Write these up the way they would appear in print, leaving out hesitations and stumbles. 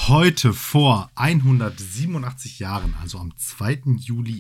Heute vor 187 Jahren, also am 2. Juli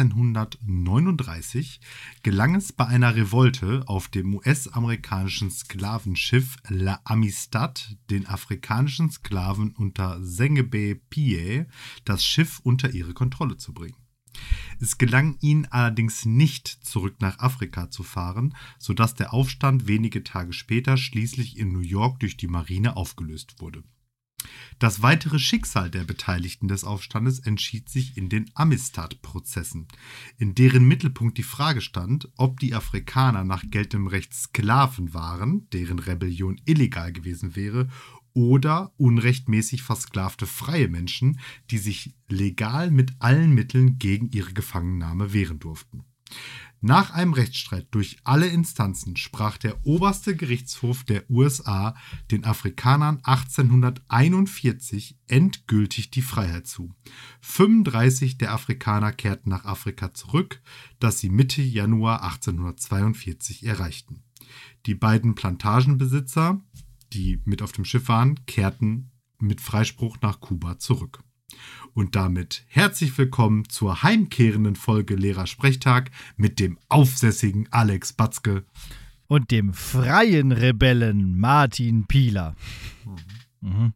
1839, gelang es bei einer Revolte auf dem US-amerikanischen Sklavenschiff La Amistad, den afrikanischen Sklaven unter Sengbe Piye, das Schiff unter ihre Kontrolle zu bringen. Es gelang ihnen allerdings nicht, zurück nach Afrika zu fahren, sodass der Aufstand wenige Tage später schließlich in New York durch die Marine aufgelöst wurde. Das weitere Schicksal der Beteiligten des Aufstandes entschied sich in den Amistad-Prozessen, in deren Mittelpunkt die Frage stand, ob die Afrikaner nach geltendem Recht Sklaven waren, deren Rebellion illegal gewesen wäre, oder unrechtmäßig versklavte freie Menschen, die sich legal mit allen Mitteln gegen ihre Gefangennahme wehren durften. Nach einem Rechtsstreit durch alle Instanzen sprach der oberste Gerichtshof der USA den Afrikanern 1841 endgültig die Freiheit zu. 35 der Afrikaner kehrten nach Afrika zurück, das sie Mitte Januar 1842 erreichten. Die beiden Plantagenbesitzer, die mit auf dem Schiff waren, kehrten mit Freispruch nach Kuba zurück. Und damit herzlich willkommen zur heimkehrenden Folge Lehrersprechtag mit dem aufsässigen Alex Batzke und dem freien Rebellen Martin Pieler. Mhm.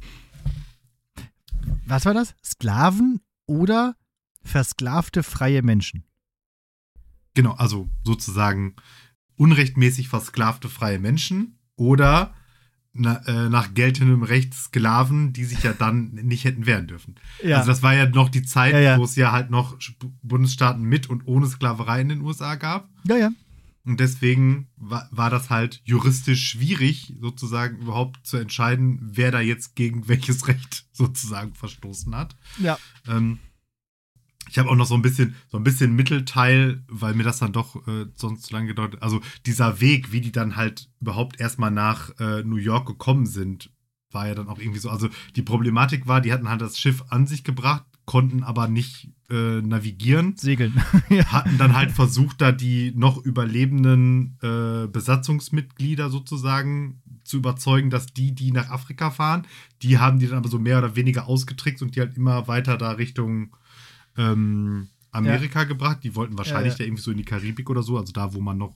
Was war das? Sklaven oder versklavte freie Menschen? Genau, also sozusagen unrechtmäßig versklavte freie Menschen oder nach geltendem Recht Sklaven, die sich ja dann nicht hätten wehren dürfen. Ja. Also das war ja noch die Zeit, wo es ja halt noch Bundesstaaten mit und ohne Sklaverei in den USA gab. Ja, ja. Und deswegen war das halt juristisch schwierig, sozusagen überhaupt zu entscheiden, wer da jetzt gegen welches Recht sozusagen verstoßen hat. Ja. Ich habe auch noch so ein bisschen Mittelteil, weil mir das dann doch sonst zu lange gedauert hat. Also dieser Weg, wie die dann halt überhaupt erstmal nach New York gekommen sind, war ja dann auch irgendwie so. Also die Problematik war, die hatten halt das Schiff an sich gebracht, konnten aber nicht navigieren. Segeln. Hatten dann halt versucht, da die noch überlebenden Besatzungsmitglieder sozusagen zu überzeugen, dass die nach Afrika fahren. Die haben die dann aber so mehr oder weniger ausgetrickst und die halt immer weiter da Richtung Amerika gebracht. Die wollten wahrscheinlich da irgendwie so in die Karibik oder so, also da, wo man noch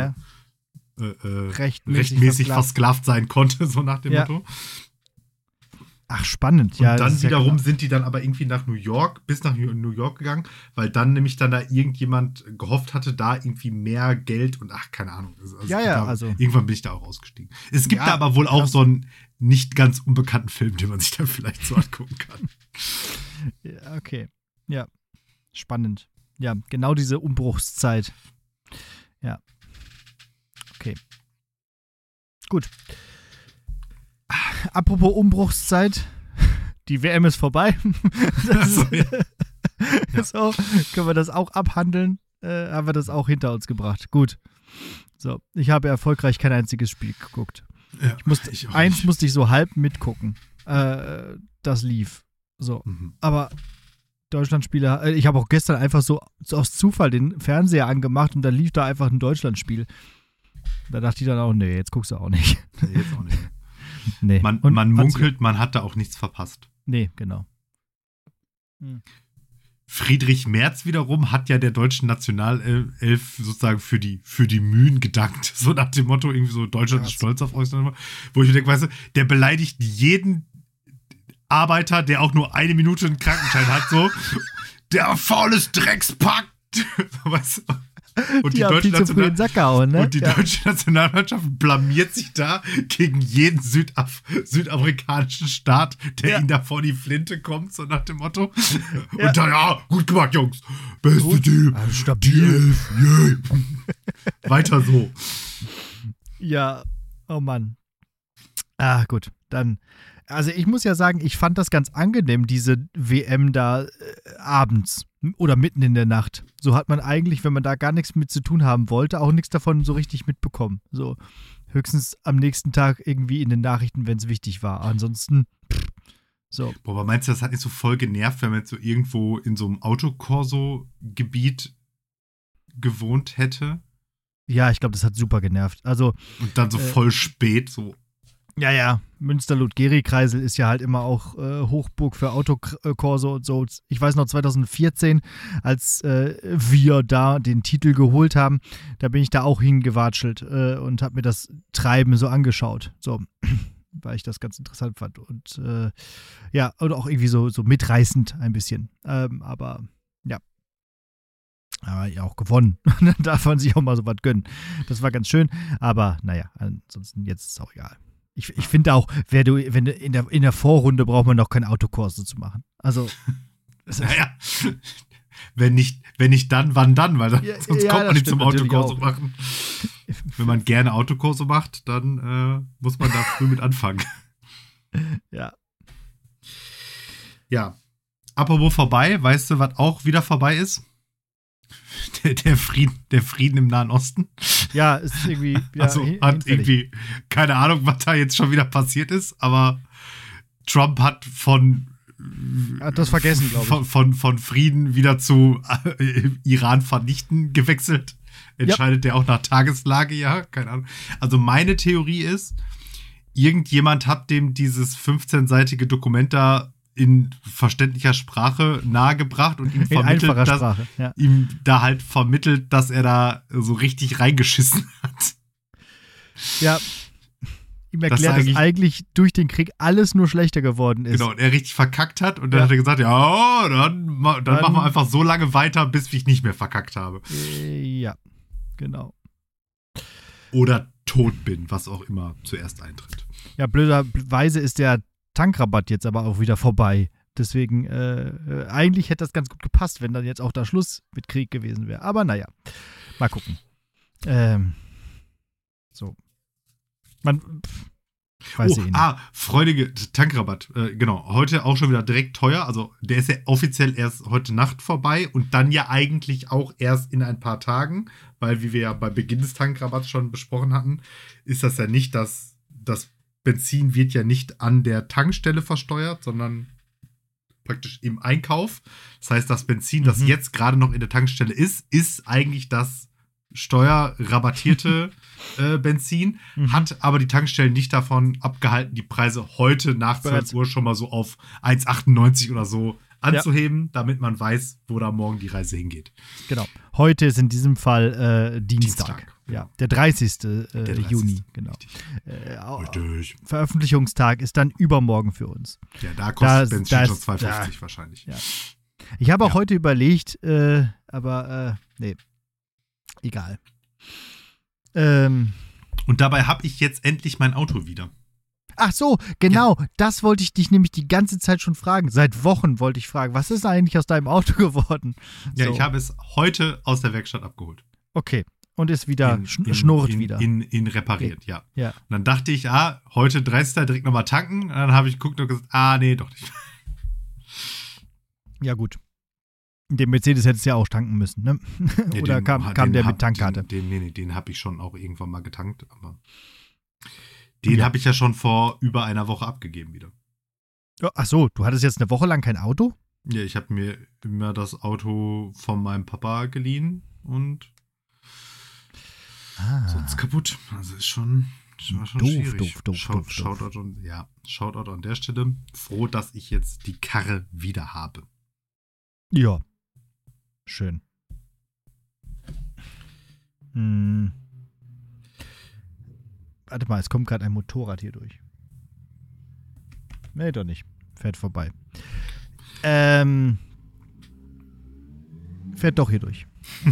rechtmäßig versklavt sein konnte, so nach dem Motto. Ach, spannend. Und dann wiederum sind die dann aber irgendwie bis nach New York gegangen, weil dann nämlich da irgendjemand gehofft hatte, da irgendwie mehr Geld und keine Ahnung. Also irgendwann bin ich da auch ausgestiegen. Es gibt da aber wohl auch so einen nicht ganz unbekannten Film, den man sich da vielleicht so angucken kann. Ja, okay. Ja, spannend. Ja, genau diese Umbruchszeit. Ja. Okay. Gut. Apropos Umbruchszeit. Die WM ist vorbei. So, können wir das auch abhandeln? Haben wir das auch hinter uns gebracht. Gut. So, ich habe erfolgreich kein einziges Spiel geguckt. Ja, musste ich so halb mitgucken. Das lief. So. Aber Deutschlandspiele, ich habe auch gestern einfach so aus Zufall den Fernseher angemacht und dann lief da einfach ein Deutschlandspiel. Da dachte ich dann auch, nee, jetzt guckst du auch nicht. Nee, jetzt auch nicht. Nee. Man munkelt, man hat da auch nichts verpasst. Nee, genau. Friedrich Merz wiederum hat ja der deutschen Nationalelf sozusagen für die Mühen gedankt. So nach dem Motto, irgendwie so, Deutschland ist stolz auf euch. Wo ich mir denke, weißt du, der beleidigt jeden Arbeiter, der auch nur 1 Minute einen Krankenschein hat, so. Der faules Dreckspack. Weißt du? Und die deutsche deutsche Nationalmannschaft blamiert sich da gegen jeden südamerikanischen Staat, der ihnen da vor die Flinte kommt, so nach dem Motto. Und dann, gut gemacht, Jungs. Beste Team. Stabil. Weiter so. Ja, oh Mann. Gut, dann. Also ich muss ja sagen, ich fand das ganz angenehm, diese WM da abends oder mitten in der Nacht. So hat man eigentlich, wenn man da gar nichts mit zu tun haben wollte, auch nichts davon so richtig mitbekommen. So höchstens am nächsten Tag irgendwie in den Nachrichten, wenn es wichtig war. Ansonsten, so. Boah, aber meinst du, das hat nicht so voll genervt, wenn man jetzt so irgendwo in so einem Autokorso-Gebiet gewohnt hätte? Ja, ich glaube, das hat super genervt. Also, und dann so voll spät, so Ja. Münster-Ludgeri-Kreisel ist ja halt immer auch Hochburg für Autokorso und so. Ich weiß noch, 2014, als wir da den Titel geholt haben, da bin ich da auch hingewatschelt und habe mir das Treiben so angeschaut. So, weil ich das ganz interessant fand. Und und auch irgendwie so mitreißend ein bisschen. Aber ja auch gewonnen. Dann darf man sich auch mal so was gönnen. Das war ganz schön. Aber naja, ansonsten jetzt ist es auch egal. Ich finde auch, wenn du in der Vorrunde braucht man noch kein Autokorso zu machen. Also. Naja. Wenn nicht dann, wann dann? Weil sonst kommt man nicht zum Autokorso machen. Wenn man gerne Autokorso macht, dann muss man da früh mit anfangen. Ja. Ja. Apropos vorbei, weißt du, was auch wieder vorbei ist? Der Frieden im Nahen Osten. Ja, ist irgendwie. Ja, also hat irgendwie keine Ahnung, was da jetzt schon wieder passiert ist, aber Trump hat hat das vergessen, glaube ich. Von Frieden wieder zu Iran vernichten gewechselt. Entscheidet der auch nach Tageslage, ja, keine Ahnung. Also meine Theorie ist, irgendjemand hat dem dieses 15-seitige Dokument da in verständlicher Sprache nahegebracht und ihm vermittelt, ihm da halt vermittelt, dass er da so richtig reingeschissen hat. Ja. Ihm erklärt, dass eigentlich durch den Krieg alles nur schlechter geworden ist. Genau, und er richtig verkackt hat und dann hat er gesagt, ja, dann machen wir einfach so lange weiter, bis ich nicht mehr verkackt habe. Ja, genau. Oder tot bin, was auch immer zuerst eintritt. Ja, blöderweise ist der Tankrabatt jetzt aber auch wieder vorbei. Deswegen, eigentlich hätte das ganz gut gepasst, wenn dann jetzt auch da Schluss mit Krieg gewesen wäre. Aber naja, mal gucken. So. Weiß ich nicht. freudige Tankrabatt. Genau, heute auch schon wieder direkt teuer. Also der ist ja offiziell erst heute Nacht vorbei und dann ja eigentlich auch erst in ein paar Tagen, weil wie wir ja bei Beginn des Tankrabatts schon besprochen hatten, ist das ja nicht, das Benzin wird ja nicht an der Tankstelle versteuert, sondern praktisch im Einkauf. Das heißt, das Benzin, das jetzt gerade noch in der Tankstelle ist eigentlich das steuerrabattierte Benzin, hat aber die Tankstellen nicht davon abgehalten, die Preise heute nach 12 Uhr schon mal so auf 1,98 oder so anzuheben, damit man weiß, wo da morgen die Reise hingeht. Genau. Heute ist in diesem Fall Dienstag. Ja, der 30. Juni. Genau. Veröffentlichungstag ist dann übermorgen für uns. Ja, da kostet Benzin schon 2,50 wahrscheinlich. Ja. Ich habe auch heute überlegt, aber nee. Egal. Und dabei habe ich jetzt endlich mein Auto wieder. Ach so, genau. Ja. Das wollte ich dich nämlich die ganze Zeit schon fragen. Seit Wochen wollte ich fragen, was ist eigentlich aus deinem Auto geworden? Ja, ich habe es heute aus der Werkstatt abgeholt. Okay. Und ist wieder, schnurrt wieder. In repariert, okay. Ja. Und dann dachte ich, heute 30. direkt nochmal tanken. Und dann habe ich geguckt und gesagt, nee, doch nicht. Ja, gut. Den Mercedes hättest du ja auch tanken müssen, ne? Ja, oder kam der mit Tankkarte? Den habe ich schon auch irgendwann mal getankt, aber den habe ich ja schon vor über einer Woche abgegeben wieder. Ach so, du hattest jetzt eine Woche lang kein Auto? Ja, ich habe mir immer das Auto von meinem Papa geliehen und sonst kaputt. Also ist schon schwierig. Shoutout an der Stelle. Froh, dass ich jetzt die Karre wieder habe. Ja. Schön. Warte mal, es kommt gerade ein Motorrad hier durch. Nee, doch nicht. Fährt vorbei. Fährt doch hier durch.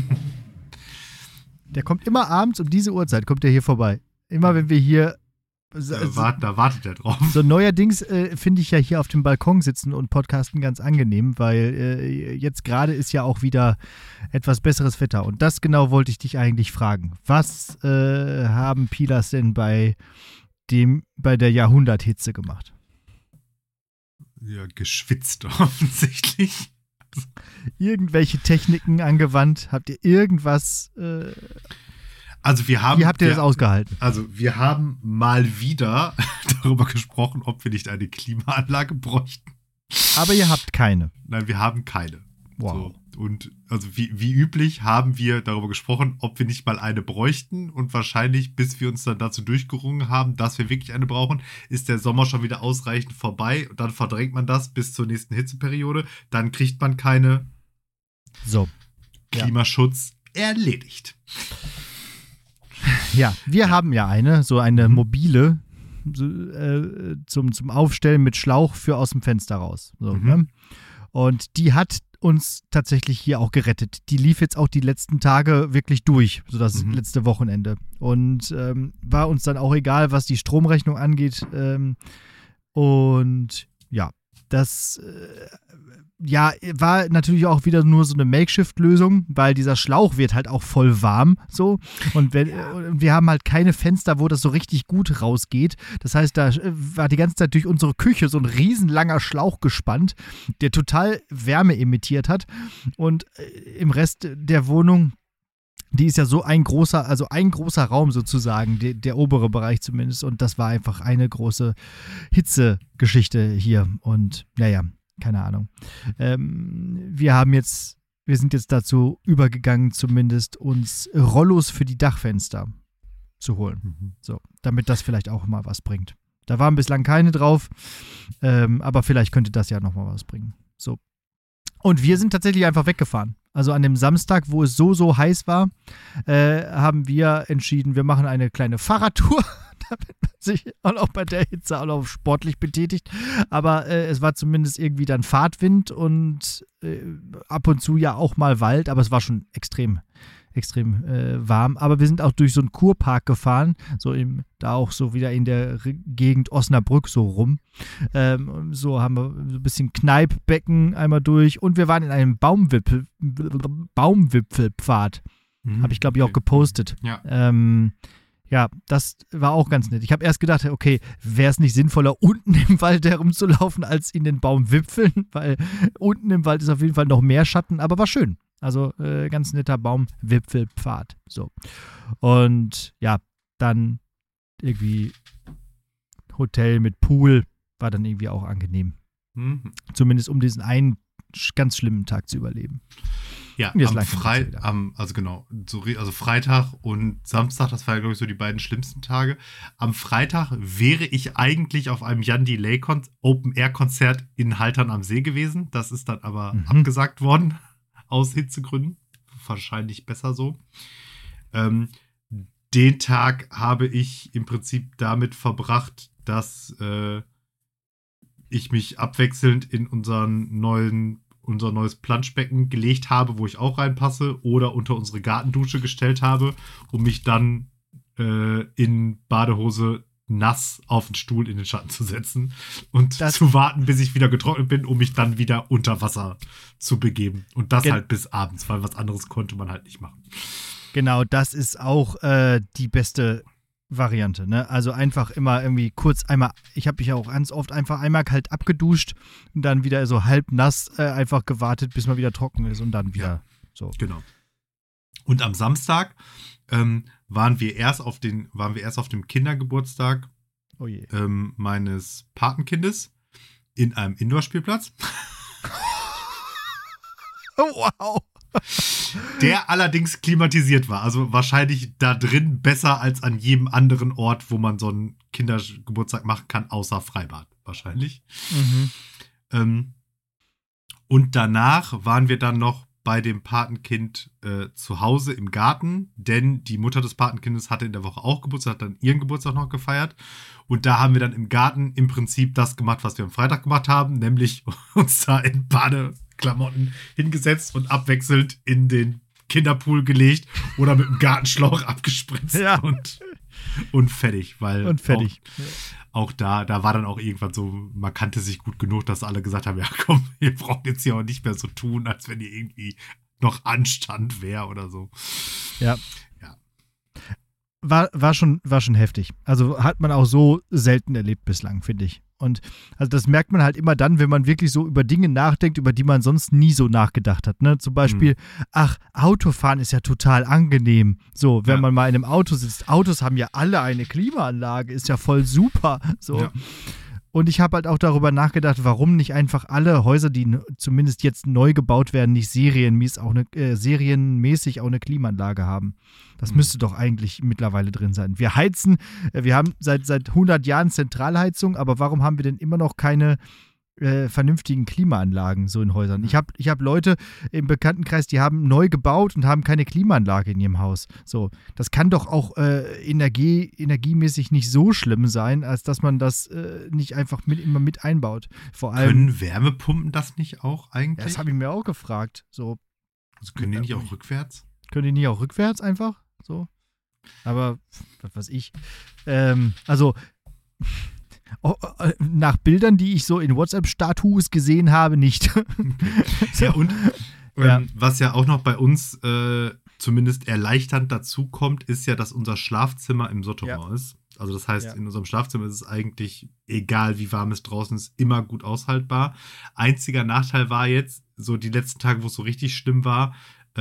Der kommt immer abends um diese Uhrzeit, kommt der hier vorbei. Immer wenn wir hier da wartet er drauf. So neuerdings finde ich ja hier auf dem Balkon sitzen und podcasten ganz angenehm, weil jetzt gerade ist ja auch wieder etwas besseres Wetter. Und das genau wollte ich dich eigentlich fragen. Was haben Pilas denn bei der Jahrhunderthitze gemacht? Ja, geschwitzt offensichtlich. Irgendwelche Techniken angewandt? Habt ihr irgendwas Also wie habt ihr das ausgehalten? Also wir haben mal wieder darüber gesprochen, ob wir nicht eine Klimaanlage bräuchten. Aber ihr habt keine. Nein, wir haben keine. Wow. So. Und also wie üblich haben wir darüber gesprochen, ob wir nicht mal eine bräuchten. Und wahrscheinlich, bis wir uns dann dazu durchgerungen haben, dass wir wirklich eine brauchen, ist der Sommer schon wieder ausreichend vorbei. Und dann verdrängt man das bis zur nächsten Hitzeperiode. Dann kriegt man keine. So. Klimaschutz erledigt. Ja, wir haben ja eine mobile zum Aufstellen mit Schlauch für aus dem Fenster raus. So, ne? Und die hat uns tatsächlich hier auch gerettet. Die lief jetzt auch die letzten Tage wirklich durch, so das letzte Wochenende. Und war uns dann auch egal, was die Stromrechnung angeht. Und ja, das war natürlich auch wieder nur so eine Makeshift-Lösung, weil dieser Schlauch wird halt auch voll warm, so. Und wir haben halt keine Fenster, wo das so richtig gut rausgeht. Das heißt, da war die ganze Zeit durch unsere Küche so ein riesenlanger Schlauch gespannt, der total Wärme emittiert hat. Und im Rest der Wohnung, die ist ja so ein großer Raum sozusagen, der obere Bereich zumindest. Und das war einfach eine große Hitzegeschichte hier. Und naja, keine Ahnung. Wir sind jetzt dazu übergegangen, zumindest uns Rollos für die Dachfenster zu holen. So, damit das vielleicht auch mal was bringt. Da waren bislang keine drauf, aber vielleicht könnte das ja nochmal was bringen. So. Und wir sind tatsächlich einfach weggefahren. Also an dem Samstag, wo es so heiß war, haben wir entschieden, wir machen eine kleine Fahrradtour, damit man sich auch bei der Hitze auch noch sportlich betätigt. Aber es war zumindest irgendwie dann Fahrtwind und ab und zu ja auch mal Wald, aber es war schon extrem warm. Aber wir sind auch durch so einen Kurpark gefahren, da auch so wieder in der Gegend Osnabrück so rum. So haben wir so ein bisschen Kneippbecken einmal durch und wir waren in einem Baumwipfelpfad. Habe ich, glaube ich, auch gepostet. Ja. Ja, das war auch ganz nett. Ich habe erst gedacht, okay, wäre es nicht sinnvoller, unten im Wald herumzulaufen, als in den Baumwipfeln, weil unten im Wald ist auf jeden Fall noch mehr Schatten, aber war schön. Also ganz netter Baumwipfelpfad. So. Und ja, dann irgendwie Hotel mit Pool war dann irgendwie auch angenehm. Zumindest um diesen einen ganz schlimmen Tag zu überleben. Ja, also Freitag und Samstag, das war ja, glaube ich, so die beiden schlimmsten Tage. Am Freitag wäre ich eigentlich auf einem Jan Delay Open-Air-Konzert in Haltern am See gewesen. Das ist dann aber abgesagt worden, aus Hitzegründen. Wahrscheinlich besser so. Den Tag habe ich im Prinzip damit verbracht, dass ich mich abwechselnd in unser neues Planschbecken gelegt habe, wo ich auch reinpasse, oder unter unsere Gartendusche gestellt habe, um mich dann in Badehose nass auf den Stuhl in den Schatten zu setzen und zu warten, bis ich wieder getrocknet bin, um mich dann wieder unter Wasser zu begeben. Und das halt bis abends, weil was anderes konnte man halt nicht machen. Genau, das ist auch die beste Variante, ne? Also einfach immer irgendwie kurz einmal, ich habe mich ja auch ganz oft einfach einmal kalt abgeduscht und dann wieder so halb nass einfach gewartet, bis man wieder trocken ist und dann wieder so. Genau. Und am Samstag waren wir erst auf dem Kindergeburtstag meines Patenkindes in einem Indoor-Spielplatz. Wow. Der allerdings klimatisiert war. Also wahrscheinlich da drin besser als an jedem anderen Ort, wo man so einen Kindergeburtstag machen kann, außer Freibad. Wahrscheinlich. Und danach waren wir dann noch bei dem Patenkind zu Hause im Garten, denn die Mutter des Patenkindes hatte in der Woche auch Geburtstag, hat dann ihren Geburtstag noch gefeiert. Und da haben wir dann im Garten im Prinzip das gemacht, was wir am Freitag gemacht haben, nämlich uns da in Badeklamotten hingesetzt und abwechselnd in den Kinderpool gelegt oder mit dem Gartenschlauch abgespritzt und fertig. Und fertig. Auch da war dann auch irgendwann so, man kannte sich gut genug, dass alle gesagt haben, ja komm, ihr braucht jetzt hier auch nicht mehr so tun, als wenn ihr irgendwie noch Anstand wäre oder so. Ja. War schon heftig. Also hat man auch so selten erlebt bislang, finde ich. Und also das merkt man halt immer dann, wenn man wirklich so über Dinge nachdenkt, über die man sonst nie so nachgedacht hat. Ne? Zum Beispiel, Autofahren ist ja total angenehm. So, wenn man mal in einem Auto sitzt. Autos haben ja alle eine Klimaanlage, ist ja voll super. So. Ja. Und ich habe halt auch darüber nachgedacht, warum nicht einfach alle Häuser, die zumindest jetzt neu gebaut werden, nicht serienmäßig auch eine Klimaanlage haben. Das müsste doch eigentlich mittlerweile drin sein. Wir haben seit 100 Jahren Zentralheizung, aber warum haben wir denn immer noch keine vernünftigen Klimaanlagen so in Häusern? Ich hab Leute im Bekanntenkreis, die haben neu gebaut und haben keine Klimaanlage in ihrem Haus. So, das kann doch auch energiemäßig nicht so schlimm sein, als dass man das nicht einfach immer mit einbaut. Vor allem, können Wärmepumpen das nicht auch eigentlich? Ja, das habe ich mir auch gefragt. So, also können die nicht auch rückwärts? Können die nicht auch rückwärts einfach? So. Aber, was weiß ich. Nach Bildern, die ich so in WhatsApp-Status gesehen habe, nicht. So. Ja, und was ja auch noch bei uns zumindest erleichternd dazu kommt, ist ja, dass unser Schlafzimmer im Souterrain ist. Also das heißt, in unserem Schlafzimmer ist es eigentlich, egal wie warm es draußen ist, immer gut aushaltbar. Einziger Nachteil war jetzt, so die letzten Tage, wo es so richtig schlimm war,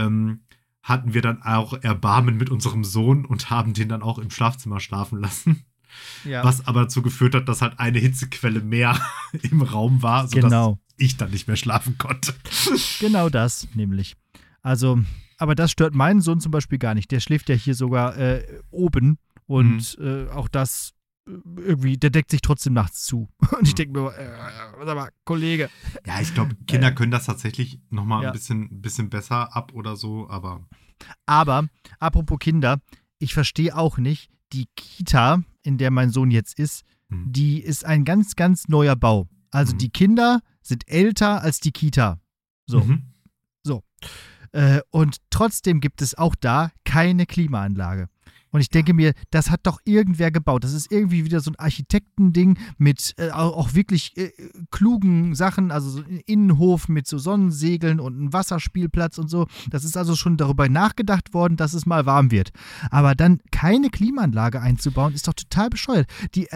hatten wir dann auch Erbarmen mit unserem Sohn und haben den dann auch im Schlafzimmer schlafen lassen. Ja. Was aber dazu geführt hat, dass halt eine Hitzequelle mehr im Raum war, sodass ich dann nicht mehr schlafen konnte. Genau das, nämlich. Also, aber das stört meinen Sohn zum Beispiel gar nicht. Der schläft ja hier sogar oben und auch das irgendwie, der deckt sich trotzdem nachts zu. Und ich denke mir, sag mal, Kollege. Ja, ich glaube, Kinder können das tatsächlich nochmal ein bisschen besser ab oder so, aber. Aber, apropos Kinder, ich verstehe auch nicht, die Kita, in der mein Sohn jetzt ist, die ist ein ganz, ganz neuer Bau. Also die Kinder sind älter als die Kita. So. So. Und trotzdem gibt es auch da keine Klimaanlage. Und ich denke mir, das hat doch irgendwer gebaut. Das ist irgendwie wieder so ein Architektending mit auch wirklich klugen Sachen, also so ein Innenhof mit so Sonnensegeln und einem Wasserspielplatz und so. Das ist also schon darüber nachgedacht worden, dass es mal warm wird. Aber dann keine Klimaanlage einzubauen, ist doch total bescheuert. Die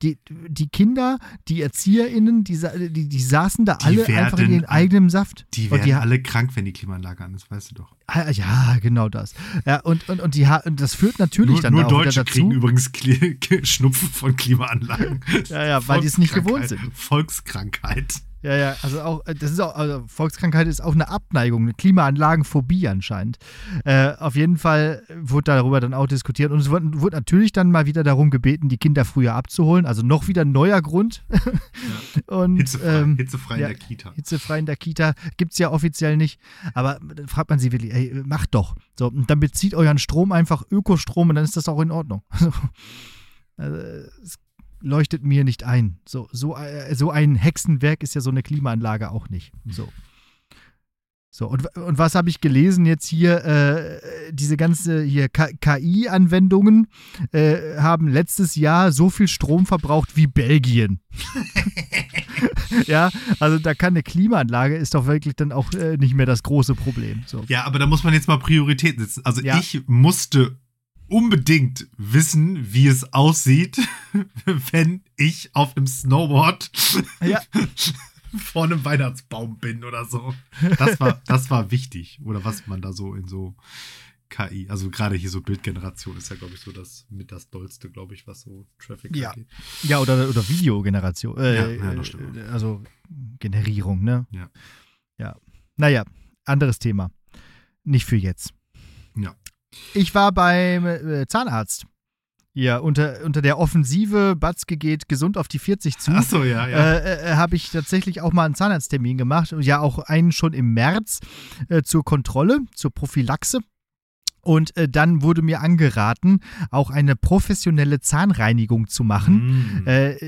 Kinder, die ErzieherInnen, die saßen da alle einfach in ihrem eigenen Saft. Die werden alle krank, wenn die Klimaanlage an ist, weißt du doch. Ja, genau das. Ja, und das führt natürlich dann nur auch Deutsche wieder dazu. Kriegen übrigens Schnupfen von Klimaanlagen. Ja, weil die es nicht gewohnt sind. Volkskrankheit. Ja, also Volkskrankheit ist auch eine Abneigung, eine Klimaanlagenphobie anscheinend. Auf jeden Fall wurde darüber dann auch diskutiert und es wurde natürlich dann mal wieder darum gebeten, die Kinder früher abzuholen, also noch wieder ein neuer Grund. Ja. Und, hitzefrei in der Kita. Hitzefrei in der Kita gibt es ja offiziell nicht, aber dann fragt man sie wirklich, ey, macht doch. So, und dann bezieht euren Strom einfach Ökostrom und dann ist das auch in Ordnung. Also, es leuchtet mir nicht ein. So ein Hexenwerk ist ja so eine Klimaanlage auch nicht. So, und was habe ich gelesen jetzt hier? Diese ganze hier KI-Anwendungen haben letztes Jahr so viel Strom verbraucht wie Belgien. Ja, also da kann eine Klimaanlage, ist doch wirklich dann auch nicht mehr das große Problem. So. Ja, aber da muss man jetzt mal Prioritäten setzen. Also ich musste unbedingt wissen, wie es aussieht, wenn ich auf einem Snowboard vor einem Weihnachtsbaum bin oder so. Das war wichtig. Oder was man da so in so KI, also gerade hier so Bildgeneration ist ja, glaube ich, so das Dollste, glaube ich, was so Traffic angeht. Ja, oder Videogeneration. Noch schlimmer. Also Generierung, ne? Ja. Naja, anderes Thema. Nicht für jetzt. Ja. Ich war beim Zahnarzt. Ja, unter der Offensive Batzke geht gesund auf die 40 zu. Ach so, ja. Habe ich tatsächlich auch mal einen Zahnarzttermin gemacht. Ja, auch einen schon im März zur Kontrolle, zur Prophylaxe. Und dann wurde mir angeraten, auch eine professionelle Zahnreinigung zu machen.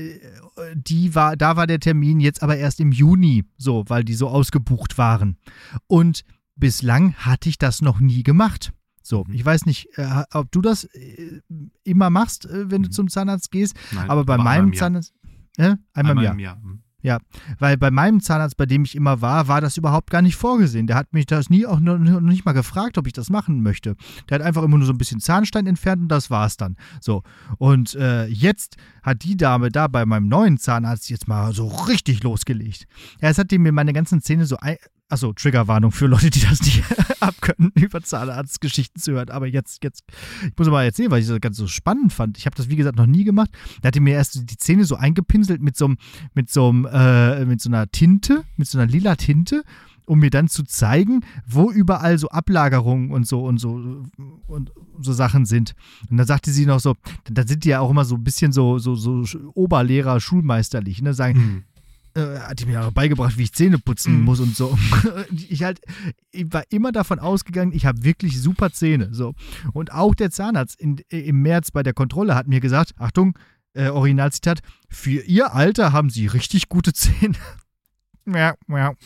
Da war der Termin jetzt aber erst im Juni, so, weil die so ausgebucht waren. Und bislang hatte ich das noch nie gemacht. So, ich weiß nicht, ob du das immer machst, wenn du zum Zahnarzt gehst. Nein, aber bei meinem Zahnarzt. Einmal im Jahr. Ja, weil bei meinem Zahnarzt, bei dem ich immer war das überhaupt gar nicht vorgesehen. Der hat mich das noch nicht mal gefragt, ob ich das machen möchte. Der hat einfach immer nur so ein bisschen Zahnstein entfernt und das war's dann. So, und jetzt hat die Dame da bei meinem neuen Zahnarzt jetzt mal so richtig losgelegt. Ja, jetzt hat die mir meine ganzen Zähne so achso, Triggerwarnung für Leute, die das nicht abkönnen, über Zahnarztgeschichten zu hören. Aber jetzt, ich muss mal erzählen, weil ich das ganz so spannend fand. Ich habe das, wie gesagt, noch nie gemacht. Da hat er mir erst die Zähne so eingepinselt mit so einer Tinte, mit so einer lila Tinte, um mir dann zu zeigen, wo überall so Ablagerungen und so Sachen sind. Und dann sagte sie noch so, da sind die ja auch immer so ein bisschen so Oberlehrer, schulmeisterlich, ne, sagen, hat die mir auch beigebracht, wie ich Zähne putzen muss und so. Ich war immer davon ausgegangen, ich habe wirklich super Zähne. So. Und auch der Zahnarzt im März bei der Kontrolle hat mir gesagt, Achtung, Originalzitat, für ihr Alter haben sie richtig gute Zähne. The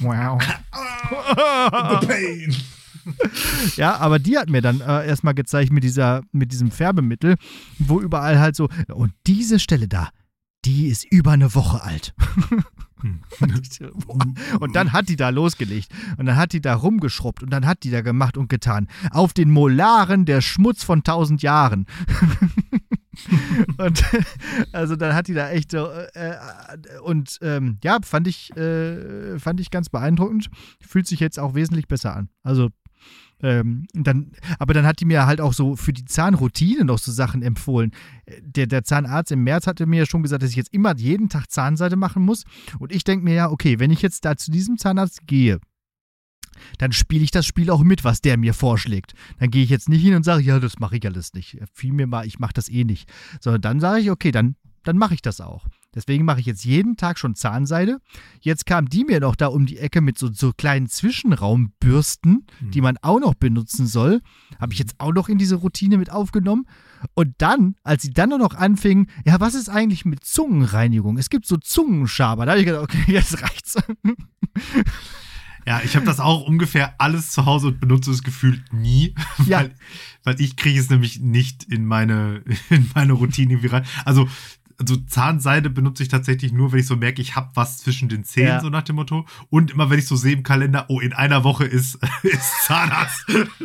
pain. Ja, aber die hat mir dann erstmal gezeigt mit diesem Färbemittel, wo überall halt so, und diese Stelle da, die ist über eine Woche alt. Und dann hat die da losgelegt und dann hat die da rumgeschrubbt und dann hat die da gemacht und getan. Auf den Molaren der Schmutz von 1000 Jahren. Und also dann hat die da echt so ja, fand ich ganz beeindruckend. Fühlt sich jetzt auch wesentlich besser an. Also dann hat die mir halt auch so für die Zahnroutine noch so Sachen empfohlen. Der Zahnarzt im März hatte mir ja schon gesagt, dass ich jetzt immer jeden Tag Zahnseide machen muss. Und ich denke mir ja, okay, wenn ich jetzt da zu diesem Zahnarzt gehe, dann spiele ich das Spiel auch mit, was der mir vorschlägt. Dann gehe ich jetzt nicht hin und sage, ja, das mache ich alles nicht. Fiel mir mal, ich mache das eh nicht. Sondern dann sage ich, okay, dann mache ich das auch. Deswegen mache ich jetzt jeden Tag schon Zahnseide. Jetzt kam die mir noch da um die Ecke mit so kleinen Zwischenraumbürsten, die man auch noch benutzen soll. Habe ich jetzt auch noch in diese Routine mit aufgenommen. Und dann, als sie dann nur noch anfingen, ja, was ist eigentlich mit Zungenreinigung? Es gibt so Zungenschaber. Da habe ich gedacht, okay, jetzt reicht's. Ja, ich habe das auch ungefähr alles zu Hause und benutze es gefühlt nie, ja. weil ich kriege es nämlich nicht in meine Routine irgendwie rein. Also Zahnseide benutze ich tatsächlich nur, wenn ich so merke, ich habe was zwischen den Zähnen, so nach dem Motto. Und immer, wenn ich so sehe im Kalender, oh, in einer Woche ist Zahnarzt.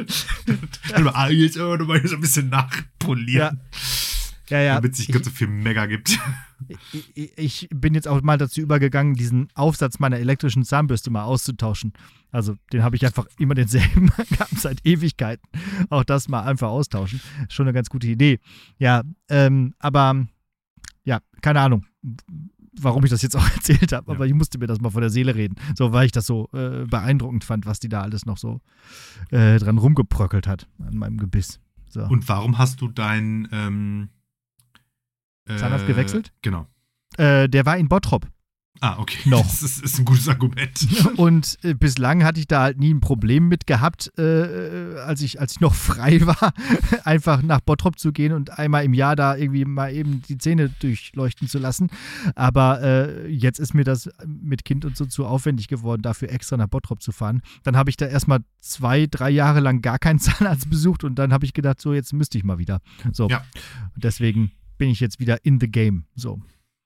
Jetzt mal so ein bisschen nachpolieren. Ja. Damit es nicht ganz so viel Mega gibt. Ich bin jetzt auch mal dazu übergegangen, diesen Aufsatz meiner elektrischen Zahnbürste mal auszutauschen. Also den habe ich einfach immer denselben gehabt seit Ewigkeiten. Auch das mal einfach austauschen. Schon eine ganz gute Idee. Ja, aber ja, keine Ahnung, warum ich das jetzt auch erzählt habe, aber ich musste mir das mal von der Seele reden. So, weil ich das so beeindruckend fand, was die da alles noch so dran rumgebröckelt hat an meinem Gebiss. So. Und warum hast du deinen Zahnarzt gewechselt? Genau. Der war in Bottrop. Ah, okay. Noch. Das ist ein gutes Argument. Und bislang hatte ich da halt nie ein Problem mit gehabt, als ich noch frei war, einfach nach Bottrop zu gehen und einmal im Jahr da irgendwie mal eben die Zähne durchleuchten zu lassen. Aber jetzt ist mir das mit Kind und so zu aufwendig geworden, dafür extra nach Bottrop zu fahren. Dann habe ich da erstmal 2-3 Jahre lang gar keinen Zahnarzt besucht und dann habe ich gedacht, so jetzt müsste ich mal wieder. So. Ja. Und deswegen bin ich jetzt wieder in the game. So.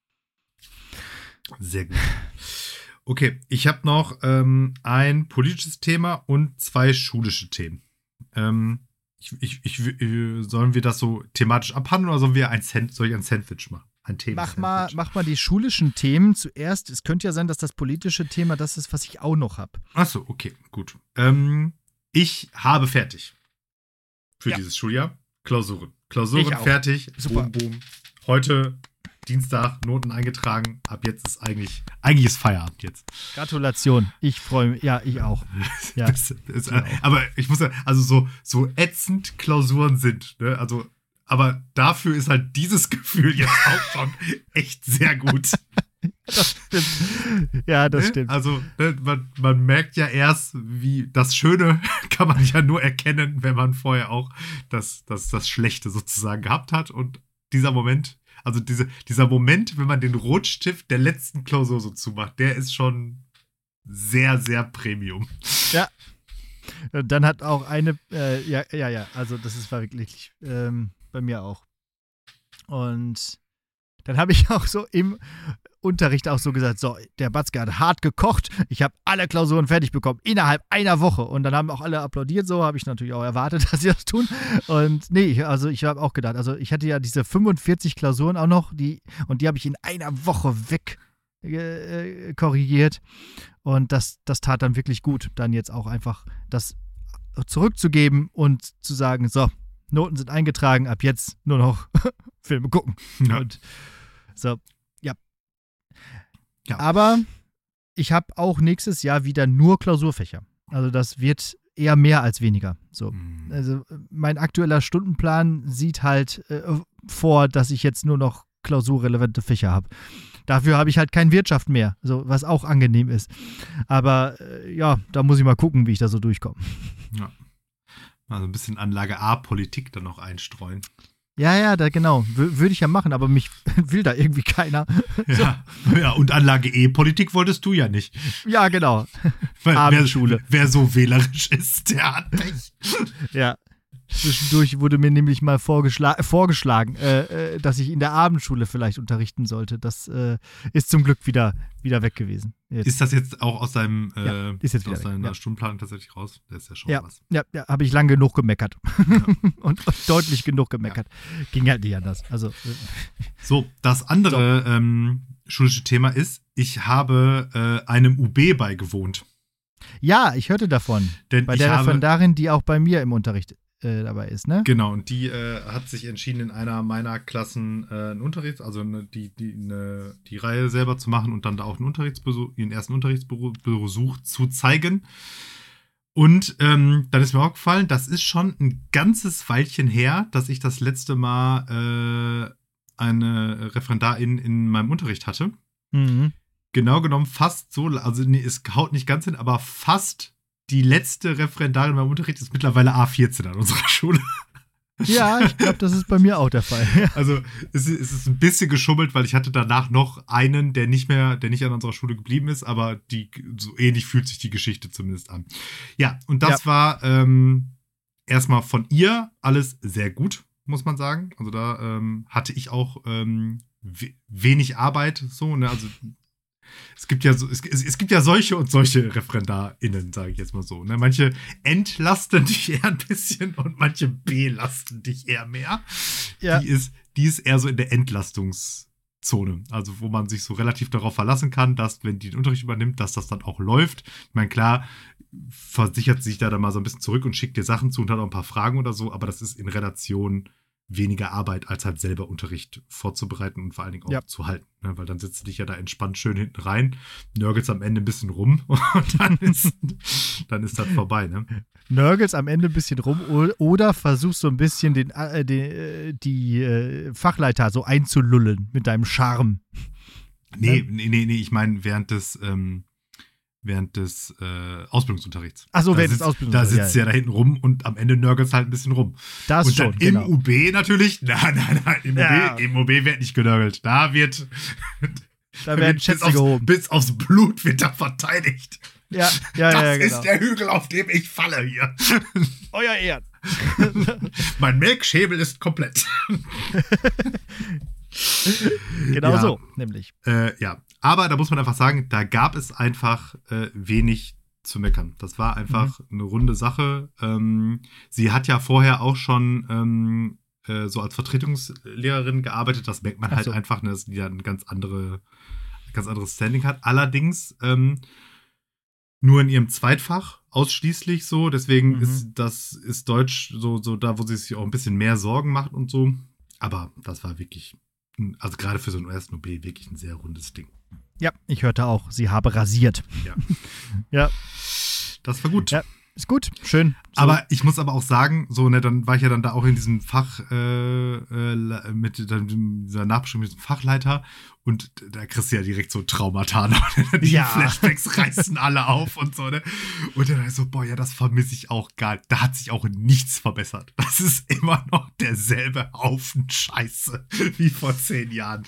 Sehr gut. Okay, ich habe noch ein politisches Thema und 2 schulische Themen. Sollen wir das so thematisch abhandeln oder soll ich ein Sandwich machen? Ein Thema. Mach mal die schulischen Themen zuerst. Es könnte ja sein, dass das politische Thema das ist, was ich auch noch habe. Achso, okay, gut. Ich habe fertig für dieses Schuljahr Klausuren. Klausuren fertig. Super. Boom, boom. Heute Dienstag, Noten eingetragen. Ab jetzt ist eigentlich ist Feierabend jetzt. Gratulation. Ich freue mich. Ja, ich auch. Ja. Aber ich muss sagen, also so ätzend Klausuren sind, ne? Also, aber dafür ist halt dieses Gefühl jetzt auch schon echt sehr gut. Das stimmt. Ja, das stimmt. Also, man merkt ja erst, wie das Schöne kann man ja nur erkennen, wenn man vorher auch das Schlechte sozusagen gehabt hat. Und dieser Moment, also dieser Moment, wenn man den Rotstift der letzten Klausur so zumacht, der ist schon sehr, sehr Premium. Ja. Und dann hat auch eine, ja, also das war wirklich bei mir auch. Und dann habe ich auch so im Unterricht auch so gesagt, so, der Batzke hat hart gekocht, ich habe alle Klausuren fertig bekommen, innerhalb einer Woche. Und dann haben auch alle applaudiert, so habe ich natürlich auch erwartet, dass sie das tun. Und nee, also ich habe auch gedacht, also ich hatte ja diese 45 Klausuren auch noch, und die habe ich in einer Woche weg korrigiert. Und das tat dann wirklich gut, dann jetzt auch einfach das zurückzugeben und zu sagen, so, Noten sind eingetragen, ab jetzt nur noch Filme gucken. Ja. Und so, ja. Ja. Aber ich habe auch nächstes Jahr wieder nur Klausurfächer. Also das wird eher mehr als weniger. So. Also mein aktueller Stundenplan sieht halt vor, dass ich jetzt nur noch klausurrelevante Fächer habe. Dafür habe ich halt keine Wirtschaft mehr, so, was auch angenehm ist. Aber ja, da muss ich mal gucken, wie ich da so durchkomme. Ja. Also ein bisschen Anlage A-Politik dann noch einstreuen. Ja, genau. Würde ich ja machen, aber mich will da irgendwie keiner. Ja, und Anlage E-Politik wolltest du ja nicht. Ja, genau. Weil Abendschule. Wer so wählerisch ist, der hat Pech. Ja. Zwischendurch wurde mir nämlich mal vorgeschlagen, dass ich in der Abendschule vielleicht unterrichten sollte. Das ist zum Glück wieder weg gewesen. Jetzt. Ist das jetzt auch aus deinem ist jetzt aus deiner weg. Stundenplan tatsächlich raus? Das ist ja schon was. Ja, habe ich lang genug gemeckert. Ja. und deutlich genug gemeckert. Ja. Ging halt nicht anders. Also, so, das andere schulische Thema ist, ich habe einem UB beigewohnt. Ja, ich hörte davon. Denn bei der Referendarin, die auch bei mir im Unterricht dabei ist, ne? Genau, und die hat sich entschieden, in einer meiner Klassen einen Unterricht, also die Reihe selber zu machen und dann da auch ihren ersten Unterrichtsbesuch zu zeigen. Und dann ist mir aufgefallen, das ist schon ein ganzes Weilchen her, dass ich das letzte Mal eine Referendarin in meinem Unterricht hatte. Mhm. Genau genommen fast so, also nee, es haut nicht ganz hin, aber fast die letzte Referendarin beim Unterricht ist mittlerweile A14 an unserer Schule. Ja, ich glaube, das ist bei mir auch der Fall. Also es ist ein bisschen geschummelt, weil ich hatte danach noch einen, der nicht an unserer Schule geblieben ist, aber so ähnlich fühlt sich die Geschichte zumindest an. Ja, und das war erstmal von ihr alles sehr gut, muss man sagen. Also da hatte ich auch wenig Arbeit, so, ne, also es gibt ja solche und solche ReferendarInnen, sage ich jetzt mal so. Ne? Manche entlasten dich eher ein bisschen und manche belasten dich eher mehr. Ja. Die ist eher so in der Entlastungszone. Also wo man sich so relativ darauf verlassen kann, dass, wenn die den Unterricht übernimmt, dass das dann auch läuft. Ich meine, klar, versichert sich da dann mal so ein bisschen zurück und schickt dir Sachen zu und hat auch ein paar Fragen oder so, aber das ist in Relation weniger Arbeit, als halt selber Unterricht vorzubereiten und vor allen Dingen auch zu halten. Ne? Weil dann sitzt du dich ja da entspannt schön hinten rein, nörgelst am Ende ein bisschen rum und dann ist das vorbei. Ne? Nörgelst am Ende ein bisschen rum oder versuchst so ein bisschen die Fachleiter so einzulullen mit deinem Charme. Nee, ich meine während des Ausbildungsunterrichts. Achso, während des Ausbildungsunterrichts. Da sitzt ja da hinten rum und am Ende nörgelst halt ein bisschen rum. Das und schon, dann genau. im UB natürlich, nein, im UB wird nicht genörgelt. Da werden Schätze gehoben. Bis aufs Blut wird da verteidigt. Ja, das genau. ist der Hügel, auf dem ich falle hier. Euer Ehren. Mein Melkschäbel ist komplett. Genau so, nämlich. Ja, aber da muss man einfach sagen, da gab es einfach wenig zu meckern. Das war einfach eine runde Sache. Sie hat ja vorher auch schon so als Vertretungslehrerin gearbeitet. Das merkt man halt einfach, dass die ja ein ganz anderes Standing hat. Allerdings nur in ihrem Zweitfach ausschließlich so. Deswegen ist Deutsch so da, wo sie sich auch ein bisschen mehr Sorgen macht und so. Aber das war wirklich, also gerade für so einen ersten OB, wirklich ein sehr rundes Ding. Ja, ich hörte auch, sie habe rasiert. Ja. Ja. Das war gut. Ja, ist gut, schön. So. Aber ich muss aber auch sagen, so, ne, dann war ich ja dann da auch in diesem Fach mit dieser Nachbesprechung mit dem Fachleiter und da kriegst du ja direkt so Traumata. Die Flashbacks reißen alle auf und so, ne? Und dann so, boah, ja, das vermisse ich auch gar nicht. Da hat sich auch nichts verbessert. Das ist immer noch derselbe Haufen Scheiße wie vor 10 Jahren.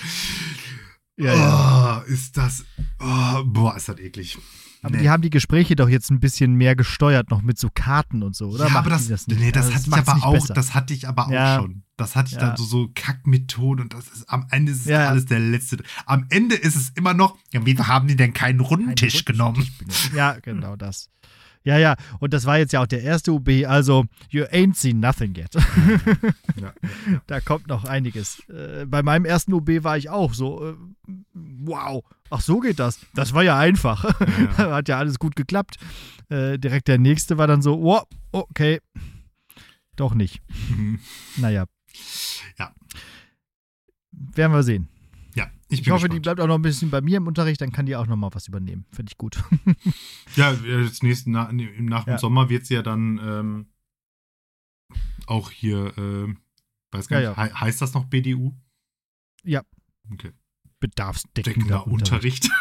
Ja. Ist das eklig. Aber die haben die Gespräche doch jetzt ein bisschen mehr gesteuert, noch mit so Karten und so, oder? Ja, aber das hatte ich aber auch schon. Das hatte ich dann so Kackmethoden und das ist am Ende ist alles der letzte. Am Ende ist es immer noch, ja, wieso haben die denn keinen runden Tisch genommen? Ja, genau das. Ja, ja, und das war jetzt ja auch der erste UB, also you ain't seen nothing yet. Ja. Da kommt noch einiges. Bei meinem ersten UB war ich auch so, wow, ach so geht das. Das war ja einfach. Ja. Hat ja alles gut geklappt. Direkt der nächste war dann so, wow, okay, doch nicht. Mhm. Naja. Ja. Werden wir sehen. Ja, Ich bin hoffe, die gespannt. bleibt auch noch ein bisschen bei mir im Unterricht, dann kann die auch noch mal was übernehmen. Finde ich gut. Ja, jetzt nach dem Ja. Sommer wird sie ja dann auch hier, weiß gar Ja, nicht, heißt das noch BDU? Ja. Okay. Bedarfsdeckender Deckender Unterricht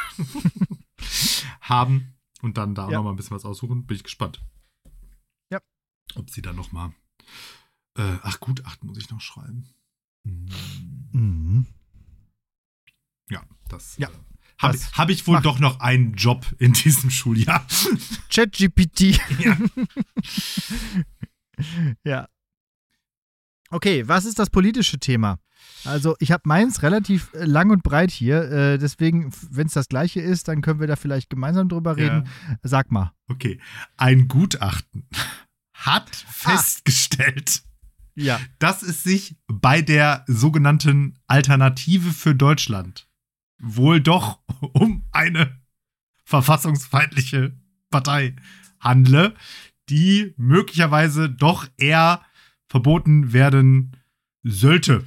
haben und dann da auch Ja. noch mal ein bisschen was aussuchen. Bin ich gespannt. Ja. Ob sie dann noch mal Gutachten muss ich noch schreiben. Mhm. Ja, das Ja, habe ich wohl macht- doch noch einen Job in diesem Schuljahr. ChatGPT. Ja. Ja. Okay, was ist das politische Thema? Also ich habe meins relativ lang und breit hier, deswegen, wenn es das gleiche ist, dann können wir da vielleicht gemeinsam drüber reden. Sag mal. Okay. Ein Gutachten hat festgestellt, Ja. dass es sich bei der sogenannten Alternative für Deutschland wohl doch um eine verfassungsfeindliche Partei handle, die möglicherweise doch eher verboten werden sollte.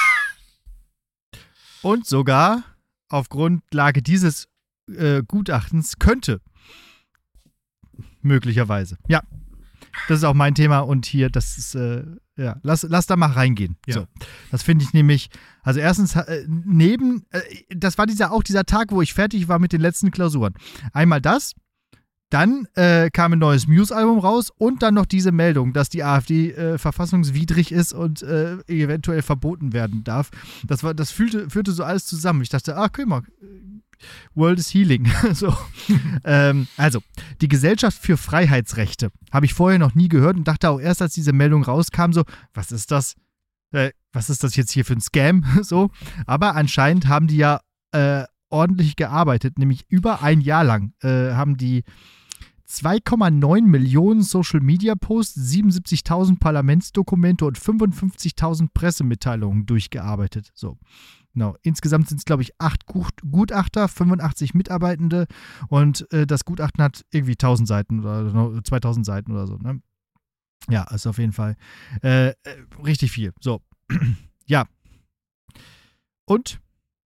Und sogar auf Grundlage dieses Gutachtens könnte. Möglicherweise. Ja. Das ist auch mein Thema und hier, das ist, ja, lass da mal reingehen. Ja. So. Das finde ich nämlich, also erstens, das war dieser Tag, wo ich fertig war mit den letzten Klausuren. Einmal das, dann kam ein neues Muse-Album raus und dann noch diese Meldung, dass die AfD verfassungswidrig ist und eventuell verboten werden darf. Das führte so alles zusammen. Ich dachte, guck mal, World is Healing. So. Also, die Gesellschaft für Freiheitsrechte habe ich vorher noch nie gehört und dachte auch erst, als diese Meldung rauskam, so, was ist das? Was ist das jetzt hier für ein Scam? So. Aber anscheinend haben die ja ordentlich gearbeitet, nämlich über ein Jahr lang haben die 2,9 Millionen Social-Media-Posts, 77.000 Parlamentsdokumente und 55.000 Pressemitteilungen durchgearbeitet. So. Genau. Insgesamt sind es, glaube ich, 8 Gutachter, 85 Mitarbeitende und das Gutachten hat irgendwie 1000 Seiten oder 2000 Seiten oder so. Ne? Ja, ist auf jeden Fall richtig viel. So. Ja. Und?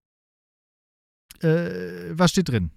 Was steht drin?